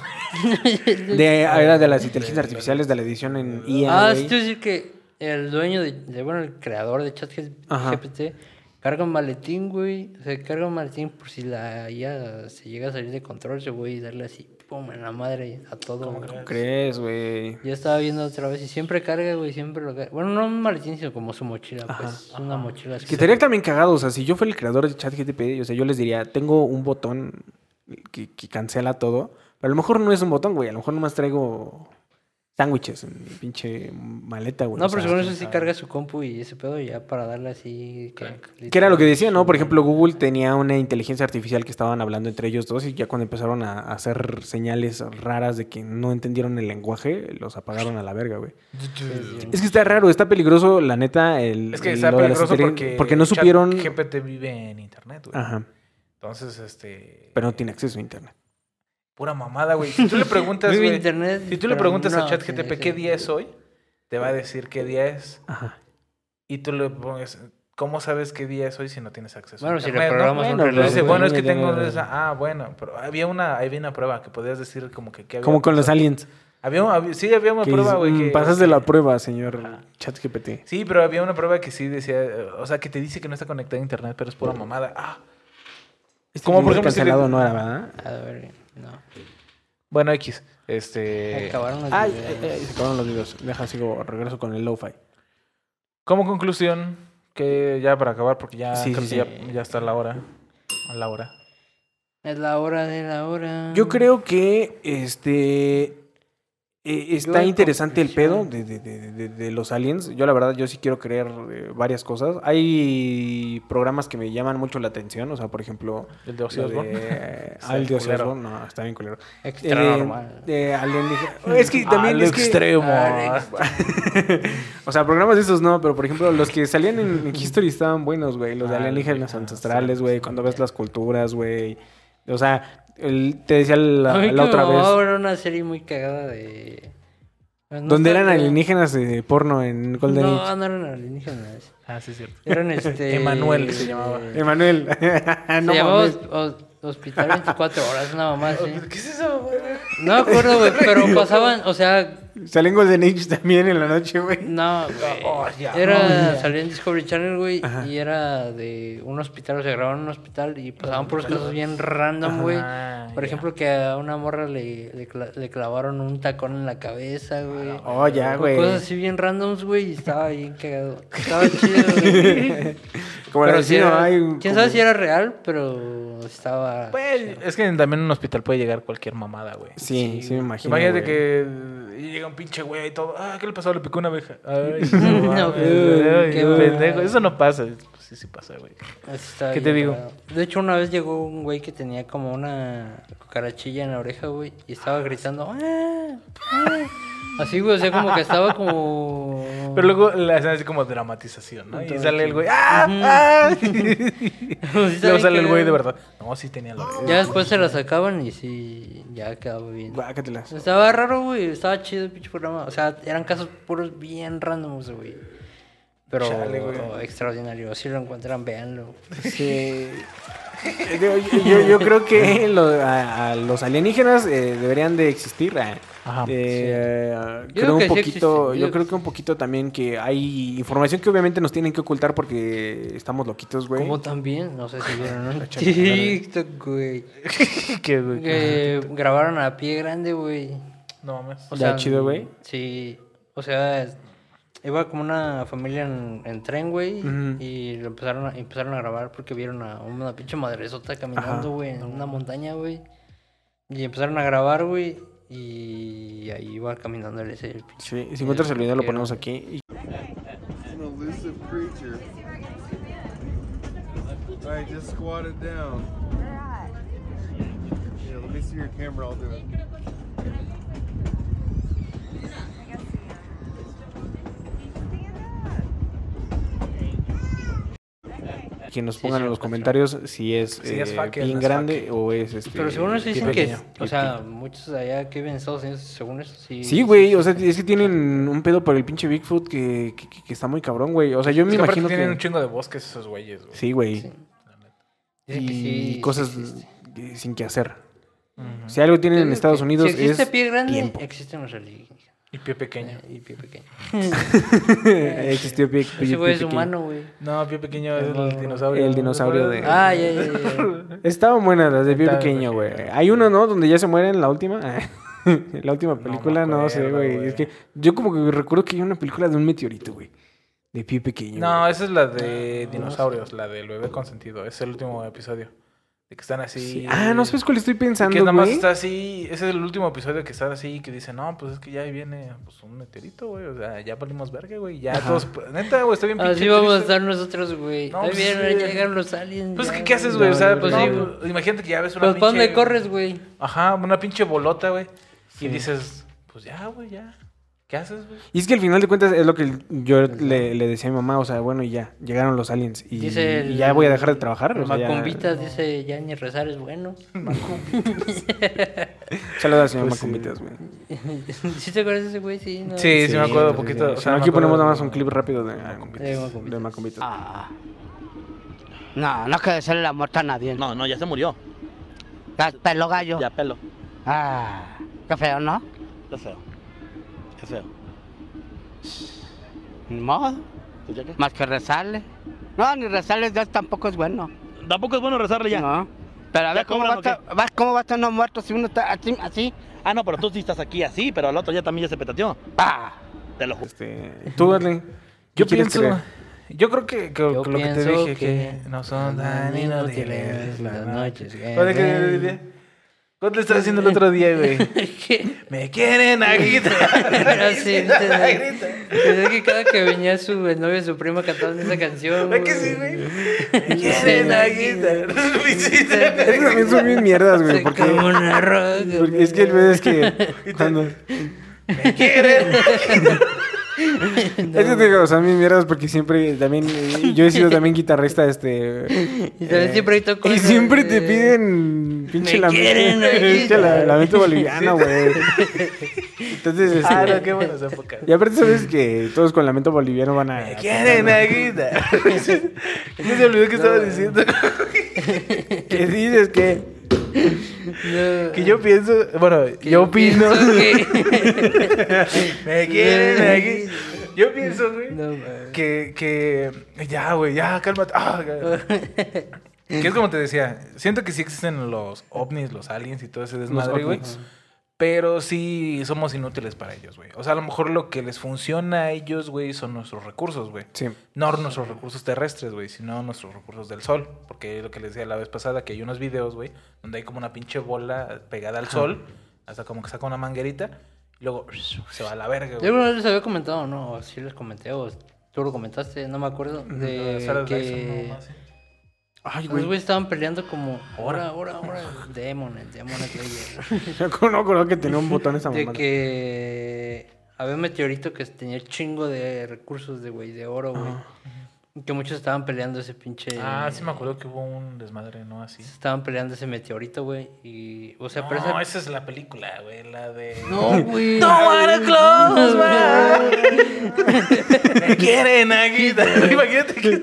De, era de las inteligencias artificiales, de la edición en I A. Ah, güey. sí, quiero decir que el dueño de, de- bueno, el creador de Ajá. ChatGPT carga un maletín, güey. O sea, carga un maletín por si la I A se llega a salir de control, se güey, y darle así, pum, en la madre a todo. güey. ¿Cómo crees, güey? Yo estaba viendo otra vez y siempre carga, güey, siempre lo carga. Bueno, no un maletín, sino como su mochila, pues. Una mochila así. Que estaría también cagado, o sea, si yo fuera el creador de ChatGPT, o sea, yo les diría, tengo un botón que, que cancela todo, pero a lo mejor no es un botón, güey, a lo mejor nomás traigo sándwiches en mi pinche maleta, güey. No, o pero sea, según eso sí carga su compu y ese pedo ya para darle así... Que, que era lo que decía, ¿no? Por ejemplo, Google tenía una inteligencia artificial que estaban hablando entre ellos dos y ya cuando empezaron a a hacer señales raras de que no entendieron el lenguaje, los apagaron a la verga, güey. Es que está raro, está peligroso, la neta, el Es que está lo de las peligroso inteligen- porque, no supieron... G P T vive en internet, güey. Ajá, Entonces, este... pero no tiene acceso a internet. Pura mamada, güey. Si tú le preguntas, Vive güey, internet, si tú le pero preguntas no a ChatGPT tiene qué día es sentido. hoy, te va a decir qué día es. Ajá. Y tú le pones, ¿cómo sabes qué día es hoy si no tienes acceso Bueno, a si le internet? ¿no? programas un Bueno, reloj. Dice, Pero bueno, es ya que tengo tiene- esa... Ah, bueno, pero había una, había una prueba que podías decir como que... ¿qué había Como con los pasado? aliens. Había, había- sí, había una Que prueba, dices, güey. "Mm, que pasas de que- la prueba, señor ChatGPT. Sí, pero había una prueba que sí decía... eh, O sea, que te dice que no está conectada a internet, pero es pura mamada. Ah, Este Como por video ejemplo, si cancelado le- no era, ¿verdad? A ver, no. bueno, X. Este... Acabaron los Ay, videos. ay, ay, se acabaron los videos. Deja, sigo, regreso con el lo-fi. Como conclusión, que ya para acabar, porque ya, Sí, creo sí, que sí. ya, ya está la hora. A la hora. Es la hora de la hora. Yo creo que este eh, está en interesante el pedo conclusión- de, de- de- de- de los aliens. Yo la verdad, yo sí quiero creer eh, varias cosas. Hay programas que me llaman mucho la atención. O sea, por ejemplo... El de Ozzy lo Osbourne. de- Está Ah, el de Ozzy culero. Osbourne, no, está bien culero. Extra Eh, normal. de alienígena- Es que también Al es que... extremo. O sea, programas de esos no, pero por ejemplo, los que salían en, en History estaban buenos, güey. Los de Ah, alienígenas los- ancestrales, ah, güey. sí, Cuando sí. ves las culturas, güey. O sea, el- te decía la, A mí la que otra me mamaba vez. ver una serie muy cagada de... Pues no Donde está- eran alienígenas de porno en Golden No, Age. no eran alienígenas. Ah, sí, es cierto. Eran este... Emanuel se llamaba. Emanuel. Se no llamaba mames. Hos- Hospital veinticuatro horas, una mamá así. ¿Qué es eso, güey? No me acuerdo, güey, pero pasaban, o sea, Salen Golden Age también en la noche, güey. no, güey. Oh, ya. Era, salía en Discovery Channel, güey, Ajá. y era de un hospital, o sea, grababan en un hospital y pasaban por casos bien random, güey. Ah, Por ya. ejemplo, que a una morra le, le, cla- le clavaron un tacón en la cabeza, güey. Oh, ya, güey. Cosas así bien randoms, güey, y estaba bien cagado. Estaba chido, güey. Como el Pero sí vecino, era- hay. ¿Quién como- sabe si era real? Pero estaba... Pues, es que también en un hospital puede llegar cualquier mamada, güey. Sí, sí me imagino. Imagínate güey. que llega un pinche güey y todo. Ah, ¿qué le pasó? Le picó una abeja. Ay, No, no, güey, ay, qué pendejo. mal. Eso no pasa. Pues sí, sí pasa, güey. Así estaba ¿Qué te bien digo? cagado. De hecho, una vez llegó un güey que tenía como una cucarachilla en la oreja, güey, y estaba gritando. "Ah, ah". Así, güey, o sea, como que estaba como... Pero luego le hacen así como dramatización, ¿no? Y Entonces, sale el sí. güey. ¡Ah! Ujú. ¡Ah! Sí, está Luego bien sale el güey de cagado. verdad. No, sí tenía la Ya después se la sacaban y sí, ya quedaba bien. Guácatelas. Estaba raro, güey, estaba chido el pinche programa. O sea, eran casos puros bien randoms, güey. Pero Chale, güey. extraordinario. Si lo encuentran, véanlo. Sí. Yo, yo- yo creo que lo- a, a los alienígenas eh, deberían de existir. eh. Ajá, Eh, Yo creo creo un que sí poquito, existen, yo yo digo creo que que un poquito también que hay información que obviamente nos tienen que ocultar porque estamos loquitos, güey. Como también, no sé si vieron un Échale, TikTok, güey. ¿Qué, güey? Que grabaron a Pie Grande, güey. No mames. O Ya, chido, güey. Sí, o sea, iba como una familia en, en tren, güey, Ujú. y lo empezaron a, empezaron a grabar porque vieron a una pinche madresota caminando, Ajá. güey, en una montaña, güey. Y empezaron a grabar, güey, y ahí iba caminando el ese. El pinche- Sí, si encuentras el video lo Pie ponemos Grande. aquí. It's an elusive creature. Alright, just squat it down. Yeah, let me see your camera, I'll do it. Que nos Sí, pongan sí, en lo los encuentro. comentarios si es, Si es eh, fucker, bien no es grande fucker. o es este. Pero según eso bien dicen que, pequeño. o sea, muchos de allá que viven en Estados Unidos, según eso, sí. Sí, güey, o sea, es que tienen un pedo por el pinche Bigfoot que, que, que- que está muy cabrón, güey. O sea, yo me Es que aparte imagino tienen que... un chingo de bosques esos güeyes, güey. Sí, güey. Sí. Dicen Y que sí, sí cosas existe. eh, sin que hacer. Ujú. Si algo tienen Te en digo Estados que Unidos si existe es pie grande, tiempo. existen los alienígenas. Y pie pequeño. Eh, Y pie pequeño. Existió pie, Ese pie- güey pie es pequeño. humano, güey. No, pie pequeño es El- el dinosaurio. el dinosaurio de- Ah, ya, ya, ya. Estaban buenas las de pie Está pequeño, pequeño. güey. Hay uno, ¿no? Donde ya se muere en la última. En la última No película, me no, sé, acuerdo, güey. güey. Es que yo como que recuerdo que hay una película de un meteorito, güey. De pie pequeño. No, güey. esa es la de dinosaurios, la del bebé consentido. Es el último episodio. De que están así. Sí. Ah, no sabes cuál estoy Que pensando, nada más güey. está así. Ese es el último episodio que están así. Que dicen, no, pues es que ya ahí viene pues, un meteorito, güey. O sea, ya valimos verga, güey. Ya Ajá. todos. Neta, güey, está bien pinche Así vamos a triste. estar nosotros, güey. No, Ahí pues, vienen, sí. llegan los aliens. Pues, ya, ¿qué, ¿qué haces, güey? O sea, No, pues, no, no, no. pues, imagínate que ya ves una Pues, ¿para pinche... dónde corres, güey? Ajá, una pinche bolota, güey. Y dices, pues ya, güey, ya. ¿Qué haces, güey? Y es que al final de cuentas es lo que yo le, le decía a mi mamá, o sea, bueno, y ya, llegaron los aliens y, Dice el- y ya voy a dejar de trabajar. O sea, ya- Macumbitas dice, ya ni rezar es bueno. Saludos al señor Pues sí. Macumbitas, güey. ¿Sí te acuerdas de ese güey? Sí, ¿no? Sí, sí, me acuerdo un sí, poquito. sí. o Si sea, no, me aquí acuerdo ponemos nada más de- un clip rápido de, De Macumbitas. de Macumbitas. Ah. No, no que desearle la muerte a nadie. No, no, ya se murió. Ya pelo gallo. Ya pelo. Ah, qué feo, ¿no? Qué feo. Qué feo. Ni modo. Pues ya qué. Más que rezarle. No, ni rezarle Dios tampoco es bueno. Tampoco es bueno rezarle ya. No. Pero a ¿Ya ver cómo va, a cobran o estar, va- cómo va a estar no muerto si uno está así, así. Ah, no, pero tú sí estás aquí así, pero al otro ya también ya se petateó. ¡Pah! Te lo juro. Este, tú, Adley, ¿qué Yo quieres pienso... creer? Yo creo que, que- Yo que lo que te pienso dije, que, que no son tan inútiles las noches. que ¿Cuándo que- ¿Cuándo le estás haciendo el otro día, güey? Me quieren aguita. Pero sí, Grita. es que cada que venía su novio y su prima cantando esa canción. ¿Verdad que sí, güey? Me quieren aguita. Esas también son bien mierdas, güey, porque, Como una roca. porque es que el pedo es que cuando... Me quieren. Es que te digo, o sea, mis mierdas porque siempre también, eh, yo he sido también guitarrista, este... Y también siempre hay tocos Y siempre de- te piden pinche Me quieren lamento, ahí. pinche la- lamento boliviano, güey. Entonces, este... Ah, no, qué buenas épocas. Y aparte sabes que todos con lamento boliviano van a... Me quieren aguita. ¿Qué se olvidó que estaba diciendo? ¿Qué dices? ¿Qué? No. Que yo pienso, bueno, Que yo opino. pienso que- Me quieren aguita. Yo pienso, güey, No, man. que, que... Ya, güey, ya, cálmate. Ah, que es como te decía, siento que sí existen los ovnis, los aliens y todo ese desmadre, güey. ovnis. Pero sí somos inútiles para ellos, güey. O sea, a lo mejor lo que les funciona a ellos, güey, son nuestros recursos, güey. Sí. No nuestros recursos terrestres, güey, sino nuestros recursos del sol. Porque es lo que les decía la vez pasada, que hay unos videos, güey, donde hay como una pinche bola pegada al sol, hasta como que saca una manguerita, y luego se va a la verga, Yo güey. alguna vez les había comentado, ¿no? O sí les comenté, o tú lo comentaste, no me acuerdo. De Sarah que Dyson, no, más, sí. Ay, los güey. güeyes estaban peleando como hora, hora, hora. Demon, el Demon Slayer. Yo no creo que tenía un botón esa De mamá. que había un meteorito que tenía chingo de recursos de güey, de oro, güey. Y que muchos estaban peleando ese pinche. Ah, sí me acuerdo que hubo un desmadre, ¿no? Así. Estaban peleando ese meteorito, güey. Y. O sea, No, pero esa- esa es la película, güey, la de... No, güey. Don't wanna close my eyes. Me quieren aguita. Imagínate que...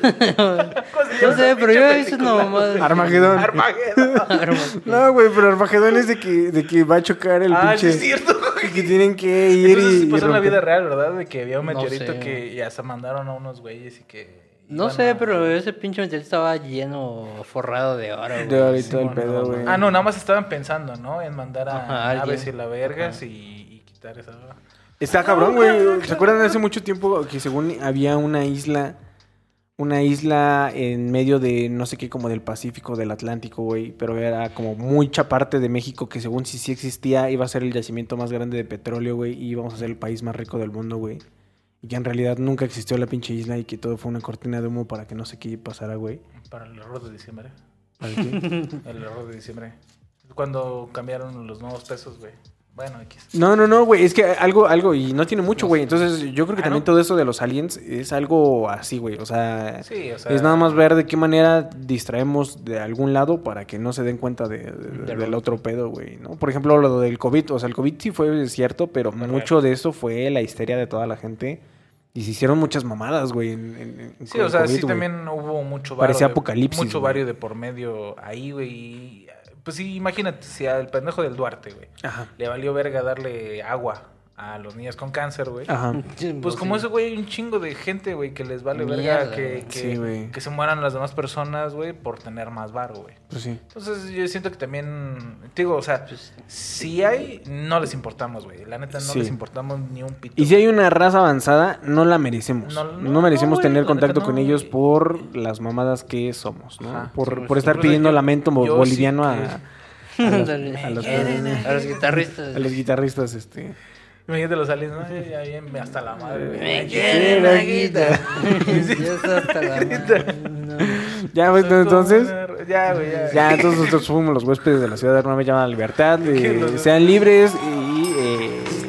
No sé, pero yo he visto una mamada. Armagedón. Armagedón. No, güey, pero Armagedón es de que, de que va a chocar el Ah, sí pinche... es cierto, y güey. que tienen que ir Entonces y... pasó y en la romper. vida real, ¿verdad? De que había un No meteorito sé. que ya se mandaron a unos güeyes y que... No iban sé, a- pero ese pinche meteorito estaba lleno, forrado de oro, güey. De ahorita el Simón, pedo, no, güey. Ah, no, nada más estaban pensando, ¿no? En mandar a Ajá, naves alguien. y la vergas y, y quitar esa... Está cabrón, güey. ¿Se acuerdan hace mucho tiempo que según había una isla... Una isla en medio de no sé qué, como del Pacífico, del Atlántico, güey. Pero era como mucha parte de México que según si sí existía, iba a ser el yacimiento más grande de petróleo, güey. Y íbamos a ser el país más rico del mundo, güey. Y que en realidad nunca existió la pinche isla y que todo fue una cortina de humo para que no sé qué pasara, güey. Para el error de diciembre. ¿Para qué? El error de diciembre. Cuando cambiaron los nuevos pesos, güey. Bueno, X. No, no, no, güey. Es que algo, algo, y no tiene mucho, güey. Entonces yo creo que Ah, también ¿no? todo eso de los aliens es algo así, güey. O sea, Sí, o sea... es nada más ver de qué manera distraemos de algún lado para que no se den cuenta de, de- del otro pedo, güey, ¿no? Por ejemplo, lo del COVID. O sea, el COVID sí fue cierto, pero Muy mucho de eso fue la histeria de toda la gente. Y se hicieron muchas mamadas, güey. en- en- en- Sí, con o el sea, COVID, sí güey. también hubo mucho vario. Parecía de- apocalipsis, Mucho güey. vario de por medio ahí, güey. y, Pues sí, imagínate, si al pendejo del Duarte, güey, Ajá. le valió verga darle agua a los niños con cáncer, güey. Ajá. Pues Sí. como ese güey hay un chingo de gente, güey, que les vale Mierda, verga que, güey. que, Sí, güey. que se mueran las demás personas, güey, por tener más varo, güey. Pues sí. Entonces yo siento que también, te digo, o sea, Pues, si hay, no les importamos, güey. La neta, no Sí. les importamos ni un pito. Y si hay una raza avanzada, no la merecemos. No, No, no, merecemos no, güey, tener la contacto neta con no, ellos güey. por las mamadas que somos, ¿no? Ajá. Por, Sí, por estar incluso pidiendo yo- lamento bo- yo sí boliviano a, que- ándale. a los, a los guitarristas. a los guitarristas, este. Imagínate los aliens, ¿no? Ya bien hasta la madre, güey. Me quieren quieren la aguita. Ya está hasta la madre. No. Ya, pues, entonces. Ya, güey, ya. Ya, entonces nosotros fuimos los huéspedes de la ciudad de Nueva Llama la Libertad. eh, Que los- sean libres y eh,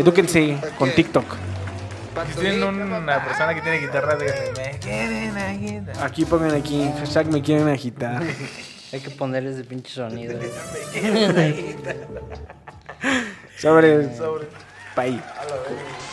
Edúquense con TikTok. Si tienen una persona que tiene guitarra, díganle, me quieren agitar. Aquí pongan aquí, hashtag me quieren agitar. Hay que poner ese pinche sonido. Sobre. Sobre. Bye. A la verga.